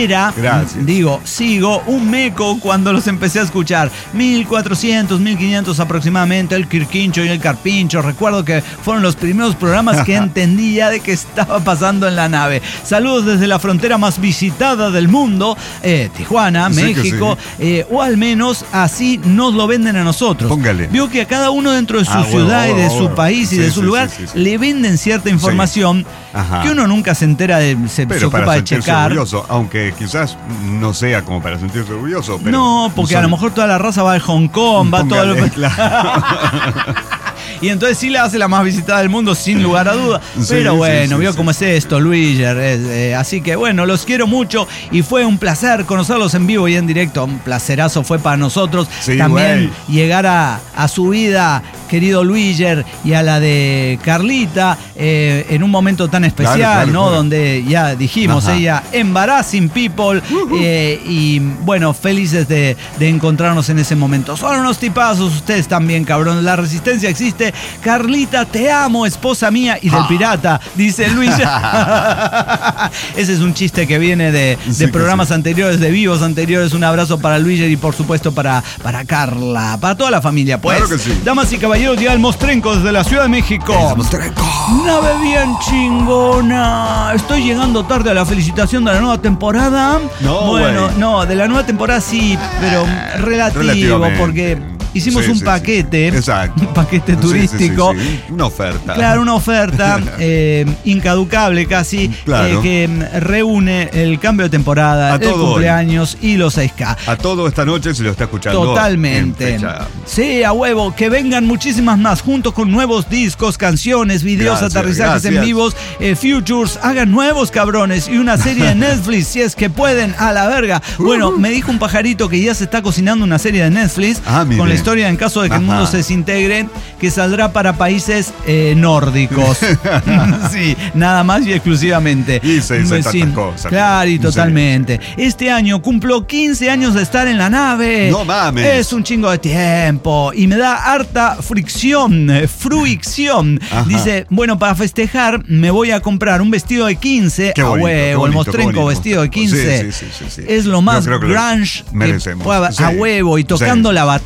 Sigo un meco cuando los empecé a escuchar. 1.400, 1.500 aproximadamente. El Quirquincho y el Carpincho. Recuerdo que fueron los primeros programas que entendía de qué estaba pasando en la nave. Saludos desde la frontera más visitada del mundo, Tijuana, México. O al menos así nos lo venden a nosotros. Póngale. Vio que a cada uno dentro de su ciudad y de su país y de su lugar le venden cierta información que uno nunca se entera se ocupa de checar. Orgulloso, aunque quizás no sea como para sentirse orgulloso. Pero no, porque a lo mejor toda la raza va de Hong Kong, va todo el... Y entonces sí la hace la más visitada del mundo, sin lugar a duda. Pero bueno, vio cómo es esto, Luiger. Así que bueno, los quiero mucho y fue un placer conocerlos en vivo y en directo. Un placerazo fue para nosotros. También llegar a su vida, querido Luiger, y a la de Carlita, en un momento tan especial, ¿no? Donde ya dijimos, ella, Embarrassing People. Y bueno, felices de encontrarnos en ese momento. Son unos tipazos ustedes también, cabrón. La resistencia existe. Carlita, te amo, esposa mía y del pirata, dice Luis. Ese es un chiste que viene de programas anteriores, de vivos anteriores. Un abrazo para Luis y por supuesto para Carla, para toda la familia, pues. Claro que sí. Damas y caballeros, llega el Mostrenco desde la Ciudad de México. Nave bien chingona. Estoy llegando tarde a la felicitación de la nueva temporada. No, de la nueva temporada sí, pero relativo, porque hicimos un paquete. Exacto. Un paquete turístico. Una oferta. Claro, una oferta incaducable casi, que reúne el cambio de temporada, el cumpleaños y los 6K. A todo esta noche se lo está escuchando. Totalmente. Sí, a huevo. Que vengan muchísimas más, junto con nuevos discos, canciones, videos, aterrizajes en vivos, futures. Hagan nuevos, cabrones. Y una serie de Netflix, si es que pueden, a la verga. Bueno, me dijo un pajarito que ya se está cocinando una serie de Netflix con la historia en caso de que el mundo se desintegre, que saldrá para países nórdicos. Sí, nada más y exclusivamente. Y se dicen tantas cosas. Claro, y totalmente. Este año cumplo 15 años de estar en la nave. No mames. Es un chingo de tiempo y me da harta fruicción. Dice, bueno, para festejar me voy a comprar un vestido de 15. Qué bonito, huevo, el Mostrenco vestido de 15. Sí. Es lo más grunge merecemos. a huevo, y tocando la bataca.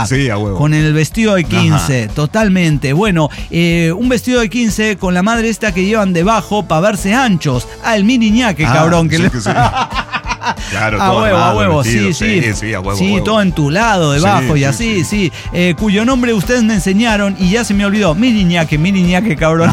Sí, a huevo. Con el vestido de 15, totalmente. Bueno, un vestido de 15 con la madre esta que llevan debajo para verse anchos. El mini ñaque, cabrón. Que sí, sí. Claro, a huevo, a huevo, vestido, sí. a huevo, sí, a huevo. todo entulado debajo y así, sí. Cuyo nombre ustedes me enseñaron y ya se me olvidó. Mini ñaque, cabrón.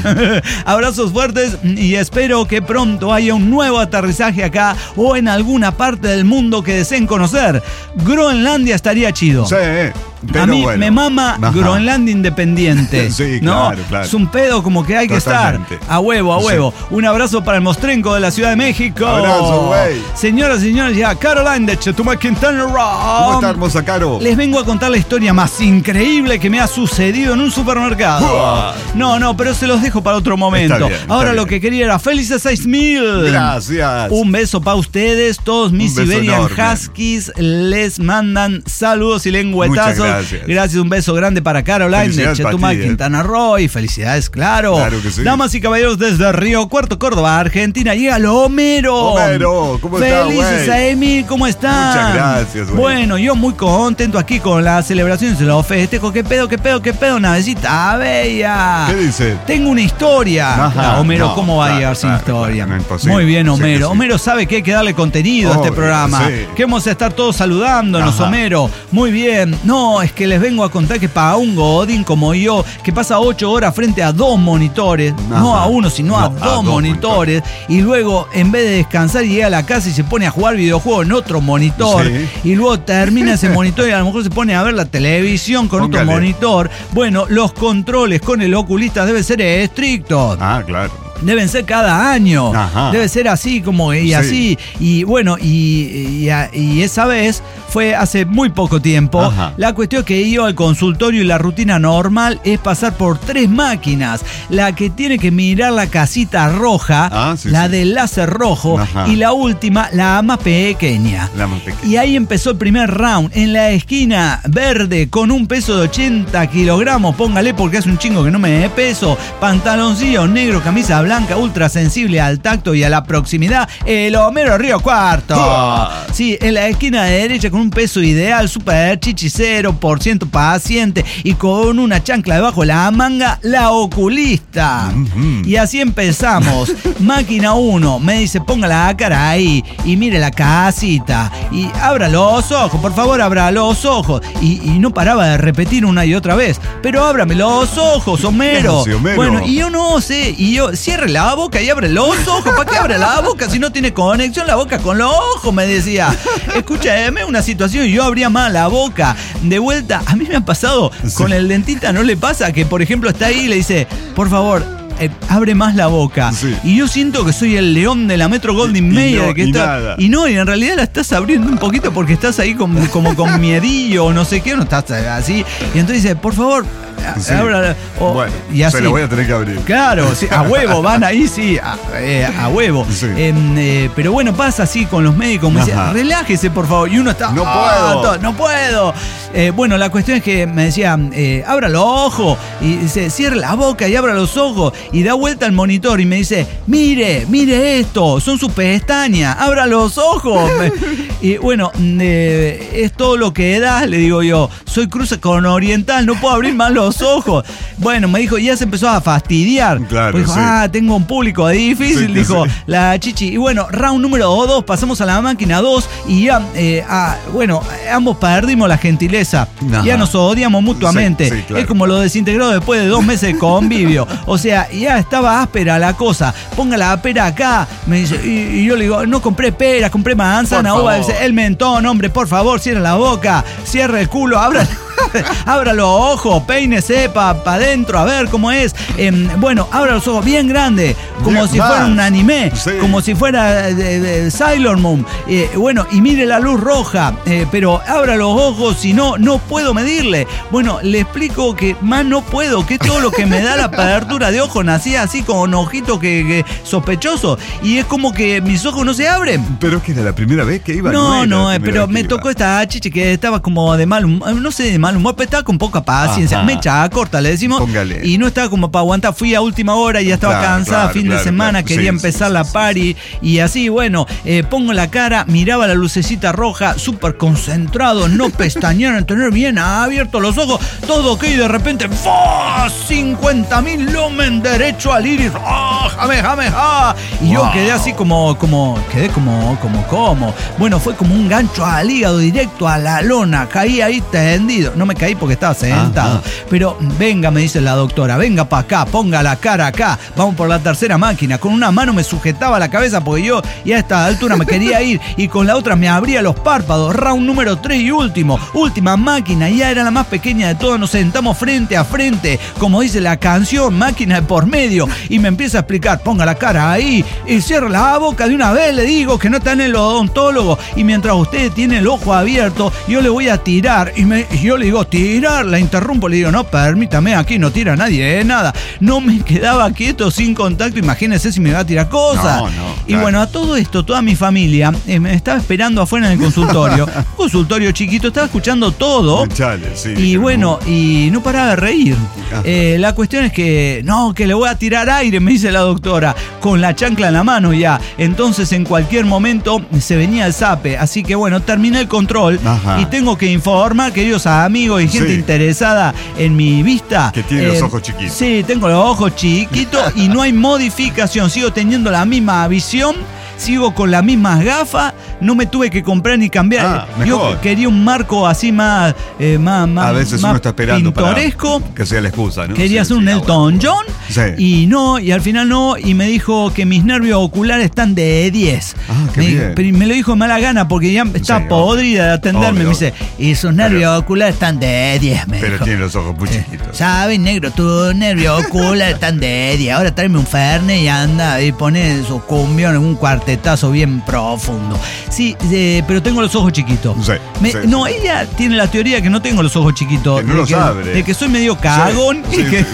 Abrazos fuertes y espero que pronto haya un nuevo aterrizaje acá o en alguna parte del mundo que deseen conocer. Groenlandia estaría chido. Sí, pero a mí bueno. me mama Groenlandia independiente. Sí, ¿no? claro. Es un pedo como que hay que Totalmente. estar. A huevo, a huevo. Sí. Un abrazo para el Mostrenco de la Ciudad de México. Abrazo, güey. Señoras y señores, ya Caroline de Chetumal, Quintana Roo. ¿Cómo está, hermosa Caro? Les vengo a contar la historia más increíble que me ha sucedido en un supermercado. No, pero se los dejo para otro momento. Está bien, ahora lo que quería era felices 6000. Gracias. Un beso para ustedes. Todos mis Siberian enorme. Huskies les mandan saludos y lengüetazos. Muchas gracias. Un beso grande para Caroline de Chetumal, Quintana Roo. Y felicidades, claro. Claro que sí. Damas y caballeros, desde Río Cuarto, Córdoba, Argentina, llega Homero. Homero, ¿cómo estás, güey? Felices 6000, ¿cómo están? Muchas gracias, güey. Bueno, yo muy contento aquí con las celebraciones de los festejos. ¿Qué pedo, navecita bella? ¿Qué dice? Tengo una historia. Ajá, Homero, no, ¿cómo va a llegar sin historia? Muy bien, Homero. Sí, sí. Homero sabe que hay que darle contenido a este programa. Sí. Que vamos a estar todos saludándonos, Ajá. Homero. Muy bien. No, es que les vengo a contar que para un godín como yo, que pasa 8 horas frente a 2 monitores, Ajá. no a uno, sino a dos monitores, y luego en vez de descansar llega a la casa y se pone a jugar videojuegos en otro monitor, Sí. y luego termina ese monitor y a lo mejor se pone a ver la televisión con Póngale. otro monitor. Bueno, los controles con el oculista deben ser estrictos. Ah, claro. Deben ser cada año. Ajá. Debe ser así como y Sí. así. Y bueno, y esa vez fue hace muy poco tiempo. Ajá. La cuestión es que iba al consultorio y la rutina normal es pasar por 3 máquinas. La que tiene que mirar la casita roja, la del láser rojo, Ajá. y la última, la más pequeña. La más pequeña. Y ahí empezó el primer round. En la esquina verde, con un peso de 80 kilogramos, póngale porque hace un chingo que no me dé peso, pantaloncillo negro, camisa blanca, ultra sensible al tacto y a la proximidad, el Homero Río Cuarto. Sí, en la esquina de derecha con un peso ideal, super chichi 0% paciente y con una chancla debajo de la manga, la oculista. Y así empezamos. Máquina 1 me dice, ponga la cara ahí y mire la casita y abra los ojos, por favor, abra los ojos. Y no paraba de repetir una y otra vez, pero ábrame los ojos, Homero. Sí, Homero. Bueno, y yo no sé, y yo, cierre la boca y abre los ojos. ¿Para qué abre la boca si no tiene conexión la boca con los ojos? Me decía. Escúchame una situación y yo abría más la boca. De vuelta, a mí me ha pasado con el dentista, ¿no le pasa? Que, por ejemplo, está ahí y le dice, por favor, abre más la boca. Sí. Y yo siento que soy el león de la Metro Goldwyn Mayer. Nada. Y en realidad la estás abriendo un poquito porque estás ahí como con miedillo o no sé qué, no estás así. Y entonces dice, por favor, Sí. abra. Bueno, y así. se lo voy a tener que abrir. Claro, sí, a huevo, van ahí, sí, a huevo. Sí. Pero bueno, pasa así con los médicos, me dice, Ajá. relájese por favor. Y uno está, No puedo. No puedo. Bueno, la cuestión es que me decía, abra los ojos, y dice, cierre la boca y abra los ojos, y da vuelta al monitor y me dice, mire esto, son sus pestañas, abra los ojos. Y bueno, es todo lo que da, le digo yo, soy cruce con oriental, no puedo abrir más los ojos. Bueno, me dijo, ya se empezó a fastidiar. Claro, Pues dijo, sí. tengo un público difícil, Sí, dijo sí. la chichi. Y bueno, round número 2, pasamos a la máquina 2 y ya, bueno, ambos perdimos la gentileza. Ajá. Ya nos odiamos mutuamente. Sí, sí, claro. Es como lo desintegró después de 2 meses de convivio. O sea, ya estaba áspera la cosa. Ponga la pera acá. Me dice, y yo le digo, no compré peras, compré manzana, Por uva. favor. Dice, el mentón, hombre, por favor, cierra la boca, cierra el culo, abra los ojos, peínese para adentro, a ver cómo es. Bueno, abra los ojos bien grande, como Bien si más. fuera un anime, Sí. como si fuera de Sailor Moon. Bueno, y mire la luz roja, pero abra los ojos, si no, no puedo medirle. Bueno, le explico que más no puedo, que es todo lo que me da la apertura de ojos. Nací así con ojitos que sospechosos, y es como que mis ojos no se abren. Pero es que era la primera vez que iba. No, era la primera pero vez me que tocó iba. esta chichi que estaba como de mal humor, no sé, de mal mal humor, pero estaba con poca paciencia. Ajá. Mecha corta, le decimos. Póngale. Y no estaba como para aguantar. Fui a última hora y ya estaba cansada, fin de semana, quería empezar la party. Y así, bueno, pongo la cara, miraba la lucecita roja, súper concentrado, no pestañear, tener bien abiertos los ojos, todo ok, y de repente, ¡fua! 50.000 lumen derecho al iris. ¡Ah! ¡Jame! Y yo quedé así como. Bueno, fue como un gancho al hígado, directo a la lona. Caí ahí tendido. No me caí porque estaba sentado. Pero venga, me dice la doctora, venga para acá, ponga la cara acá. Vamos por la tercera máquina. Con una mano me sujetaba la cabeza porque yo ya a esta altura me quería ir. Y con la otra me abría los párpados. Round número 3 y último. Última máquina. Ya era la más pequeña de todas. Nos sentamos frente a frente. Como dice la canción, máquina de por medio. Y me empieza a explicar, ponga la cara ahí. Y cierra la boca de una vez. Le digo que no está en el odontólogo. Y mientras usted tiene el ojo abierto, yo le voy a tirar. Y yo le digo, tirar. La interrumpo. Le digo, no, permítame, aquí no tira nadie, nada. No me quedaba quieto sin contacto. Imagínese si me va a tirar cosas. Y bueno, a todo esto, toda mi familia me estaba esperando afuera en el consultorio. Consultorio chiquito, estaba escuchando todo. Y bueno, y no paraba de reír. La cuestión es que, no, que le voy a tirar aire, me dice la doctora, con la chancla en la mano ya. Entonces en cualquier momento se venía el zape. Así que bueno, terminé el control. Y tengo que informar, queridos amigos y gente interesada en mi vista. Que tiene los ojos chiquitos. Sí, tengo los ojos chiquitos y no hay modificación. Sigo teniendo la misma visión. Sigo con las mismas gafas, no me tuve que comprar ni cambiar. Yo quería un marco así más a veces más uno está esperando pintoresco. para que sea la excusa, ¿no? Quería hacer un Elton John y no, y al final no, y me dijo que mis nervios oculares están de 10. Me lo dijo de mala gana porque ya está podrida de atenderme. Me dice, y sus nervios oculares están de 10, me pero dijo. Tiene los ojos muy chiquitos. ¿Sabes, negro? Tus nervios oculares están de 10. Ahora tráeme un Fernet y anda y pone su cumbión en un cuartetazo bien profundo. Sí, pero tengo los ojos chiquitos. No, ella tiene la teoría que no tengo los ojos chiquitos. Que no los abre. De que soy medio cagón.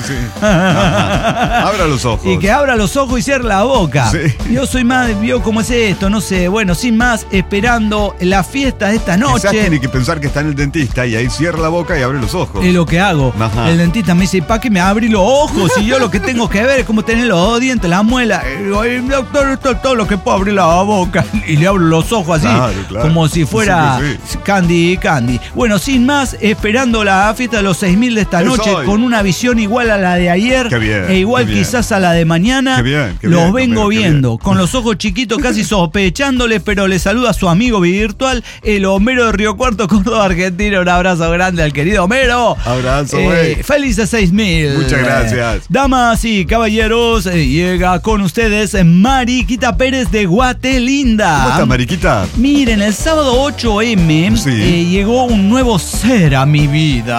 Abra los ojos. Y que abra los ojos y cierre la boca. Yo soy más, vio cómo es esto, no sé. Bueno, sin más, esperando la fiesta de esta noche. Quizás tiene que pensar que está en el dentista y ahí cierra la boca y abre los ojos. Es lo que hago. El dentista me dice, ¿para qué me abrí los ojos? Y yo lo que tengo que ver es cómo tener los dos dientes, la muela. Y digo, doctor, esto es todo lo que puedo abrir la boca. Y le abro los ojos así, como si fuera Candy. Bueno, sin más, esperando la fiesta de los 6.000 de esta noche, con una visión igual a la de ayer, e igual quizás a la de mañana. Los vengo viendo, con los ojos chiquitos, casi sospechándoles, pero le saluda a su amigo virtual, el Homero de Río Cuarto, Córdoba, Argentina. Un abrazo grande al querido Homero. Abrazo, güey. Felices 6.000. Muchas gracias. Damas y caballeros, llega con ustedes Mariquita Pérez de Guatelinda. ¿Cómo está, Mariquita? Miren, el sábado 8M llegó un nuevo ser a mi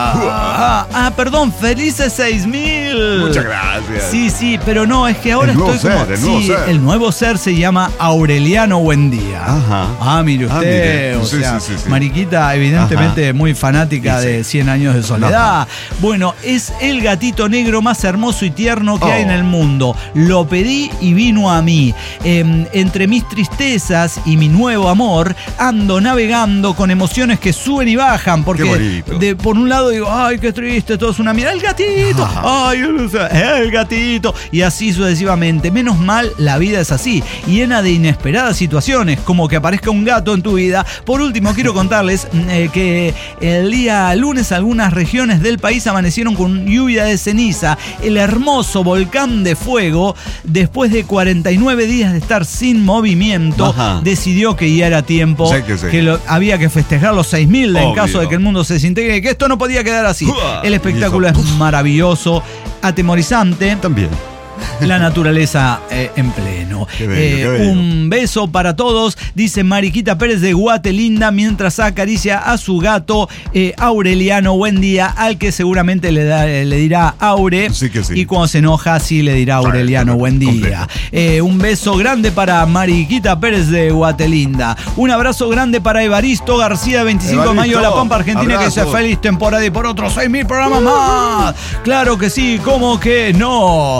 vida. Perdón, felices 6.000. Muchas gracias. Sí, pero no, es que ahora estoy como... El nuevo ser se llama Aureliano Buendía. Mire usted, Mariquita, evidentemente muy fanática de 100 años de soledad. Bueno, es el gatito negro más hermoso y tierno que hay en el mundo. Lo pedí y vino a mí. Entre mis tristezas y mi nuevo amor, ando navegando con emociones que suben y bajan, porque por un lado digo, ay, qué triste, todo es una mierda, el gatito, ay, el gatito, y así sucesivamente. Menos mal, la vida es así, llena de inesperadas situaciones, como que aparezca un gato en tu vida. Por último, quiero contarles que el día lunes algunas regiones del país amanecieron con lluvia de ceniza. El hermoso volcán de fuego, después de 49 días de estar sin movimiento, decidió que ya era tiempo, que había que festejar los 6.000 en caso de que el mundo se desintegre, que esto no podía quedar así. El espectáculo es maravilloso, atemorizante. También. La naturaleza en pleno. Qué bello. Un beso para todos, dice Mariquita Pérez de Guatelinda, mientras acaricia a su gato Aureliano Buendía, al que seguramente le dirá Aure. Y cuando se enoja, sí le dirá Aureliano Buendía. Un beso grande para Mariquita Pérez de Guatelinda. Un abrazo grande para Evaristo García, 25 de mayo de La Pampa, Argentina, que dice feliz temporada y por otros 6.000 programas más. Claro que sí, ¿cómo que no? Damas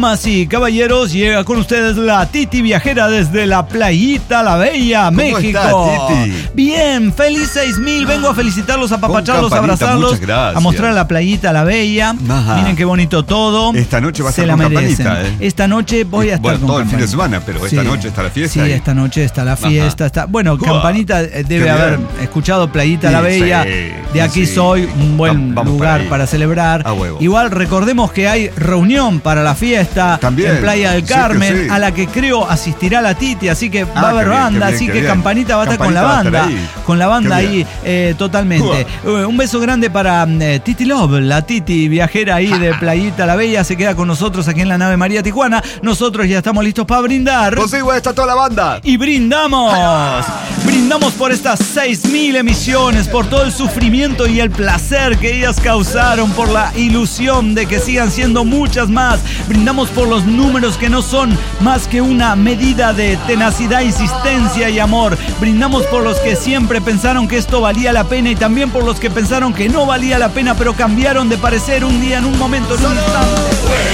Damas y caballeros, llega con ustedes la Titi viajera desde la Playita La Bella, México. ¿Cómo está, Titi? Bien, feliz 6000. Vengo a felicitarlos, a apapacharlos, a abrazarlos, muchas gracias. a mostrar la Playita La Bella. Ajá. Miren qué bonito todo. Esta noche va a Se estar la con merecen. Campanita, Esta noche voy a estar bueno, con todo el fin de Campanita. semana, pero esta noche está la fiesta. Sí, y- esta noche está la fiesta. Está, bueno, Uah, Campanita qué debe haber bien. escuchado Playita Sí, La Bella. sí, De aquí sí. soy, un buen Vamos lugar por ahí. para celebrar. A huevo. Igual recordemos que hay reunión para la fiesta También. en Playa del Sí que Carmen, sí. a la que creo asistirá la Titi, así que va a haber qué bien, banda, qué bien, así qué que bien. Campanita va a estar con la Campanita va a banda. estar ahí. Con la banda Qué ahí, totalmente. Un beso grande para Titi Love, la Titi viajera ahí de Playita La Bella, se queda con nosotros aquí en la nave María Tijuana. Nosotros ya estamos listos para brindar. Pues sí, güey, está toda la banda. Y brindamos. Brindamos por estas 6000 emisiones, por todo el sufrimiento y el placer que ellas causaron, por la ilusión de que sigan siendo muchas más. Brindamos por los números que no son más que una medida de tenacidad, insistencia y amor. Brindamos por los que siempre pensaron que esto valía la pena y también por los que pensaron que no valía la pena, pero cambiaron de parecer un día, en un momento, en un instante.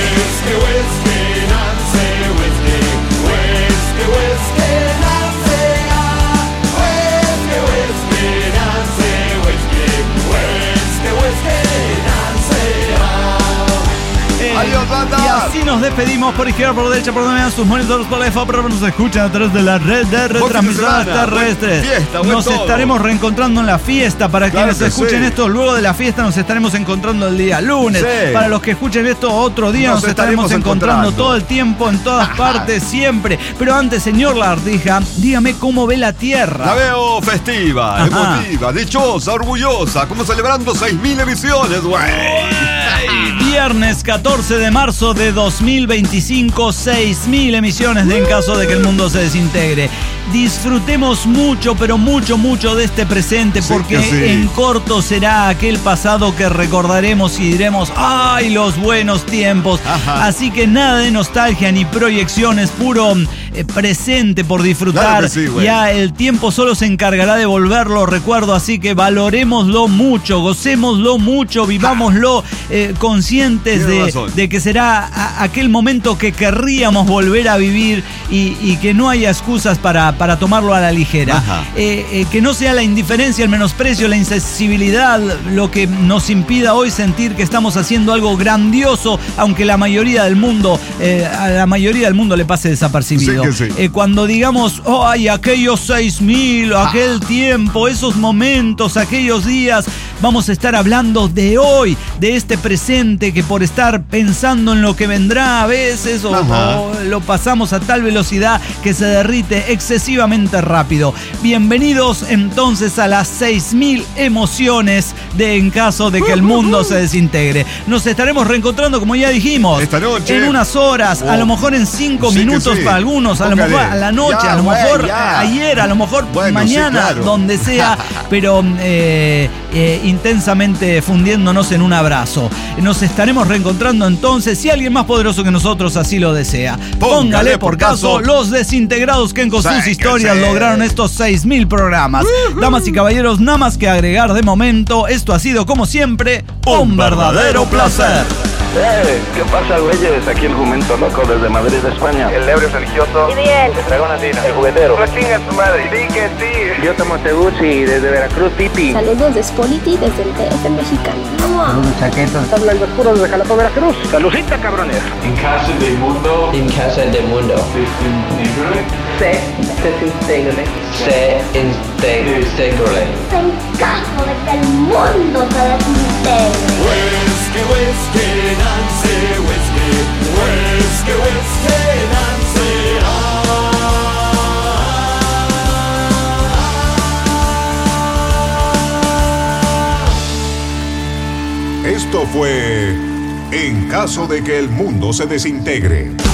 Adiós, banda. Y así nos despedimos por izquierda, por derecha, por donde vean sus monitores, por la EFA, pero nos escuchan a través de la red de retransmisoras semana, terrestres. buen fiesta, buen Nos todo. estaremos reencontrando en la fiesta. Para Claro quienes que escuchen sí. esto luego de la fiesta, nos estaremos encontrando el día lunes. Sí. Para los que escuchen esto otro día, nos estaremos encontrando todo el tiempo, en todas partes, siempre. Pero antes, señor Lardija, dígame cómo ve la Tierra. La veo festiva, Ajá. emotiva, dichosa, orgullosa, como celebrando 6000 emisiones, güey. Viernes 14 de marzo de 2025, 6000 emisiones de En Caso de que el Mundo se desintegre. Disfrutemos mucho, pero mucho, mucho de este presente, Sí, porque que sí. en corto será aquel pasado que recordaremos y diremos, ¡ay, los buenos tiempos! Ajá. Así que nada de nostalgia ni proyecciones, puro presente por disfrutar. Claro que sí, güey. Ya el tiempo solo se encargará de volverlo recuerdo, así que valorémoslo mucho, gocémoslo mucho, vivámoslo conscientes Tiene razón. de que será aquel momento que querríamos volver a vivir y que no haya excusas para tomarlo a la ligera. Ajá. Que no sea la indiferencia, el menosprecio, la insensibilidad lo que nos impida hoy sentir que estamos haciendo algo grandioso, aunque la mayoría del mundo, a la mayoría del mundo le pase desapercibido. Sí que sí. Cuando digamos, ¡ay, aquellos 6000, aquel tiempo, esos momentos, aquellos días! Vamos a estar hablando de hoy, de este presente que por estar pensando en lo que vendrá a veces o lo pasamos a tal velocidad que se derrite excesivamente rápido. Bienvenidos entonces a las 6000 emociones de En Caso de que el Mundo se desintegre. Nos estaremos reencontrando, como ya dijimos, Esta noche. en unas horas, a lo mejor en 5 Sí que minutos sí. para algunos, a lo Póngale. mejor a la noche, Ya, a lo güey, mejor ya. ayer, a lo mejor Bueno, mañana, sí, claro. donde sea, pero intensamente fundiéndonos en un abrazo. Nos estaremos reencontrando entonces, si alguien más poderoso que nosotros así lo desea. Póngale por caso los desintegrados que con Sí, sus que historias sí. lograron estos 6000 programas. Damas y caballeros, nada más que agregar de momento, esto ha sido como siempre un verdadero placer. ¿Qué pasa, güeyes? Aquí el jumento loco desde Madrid, España. El ebrio religioso. Ideal. El dragón andino. El juguetero. No chingas tu madre. Sí que sí. Yo tomo Teguchi desde Veracruz, Titi. Saludos de Spolity desde el DF mexicano. Habla el oscuro desde Jalapa, Veracruz. Salucita, cabrones. En casa del mundo. En casa del mundo. Se desintegre. Se desintegre. En caso de que el mundo se desintegre. Whiskey, whiskey, Nancy, whiskey. Whiskey, whiskey, Nancy. Esto fue En Caso de que el Mundo se desintegre.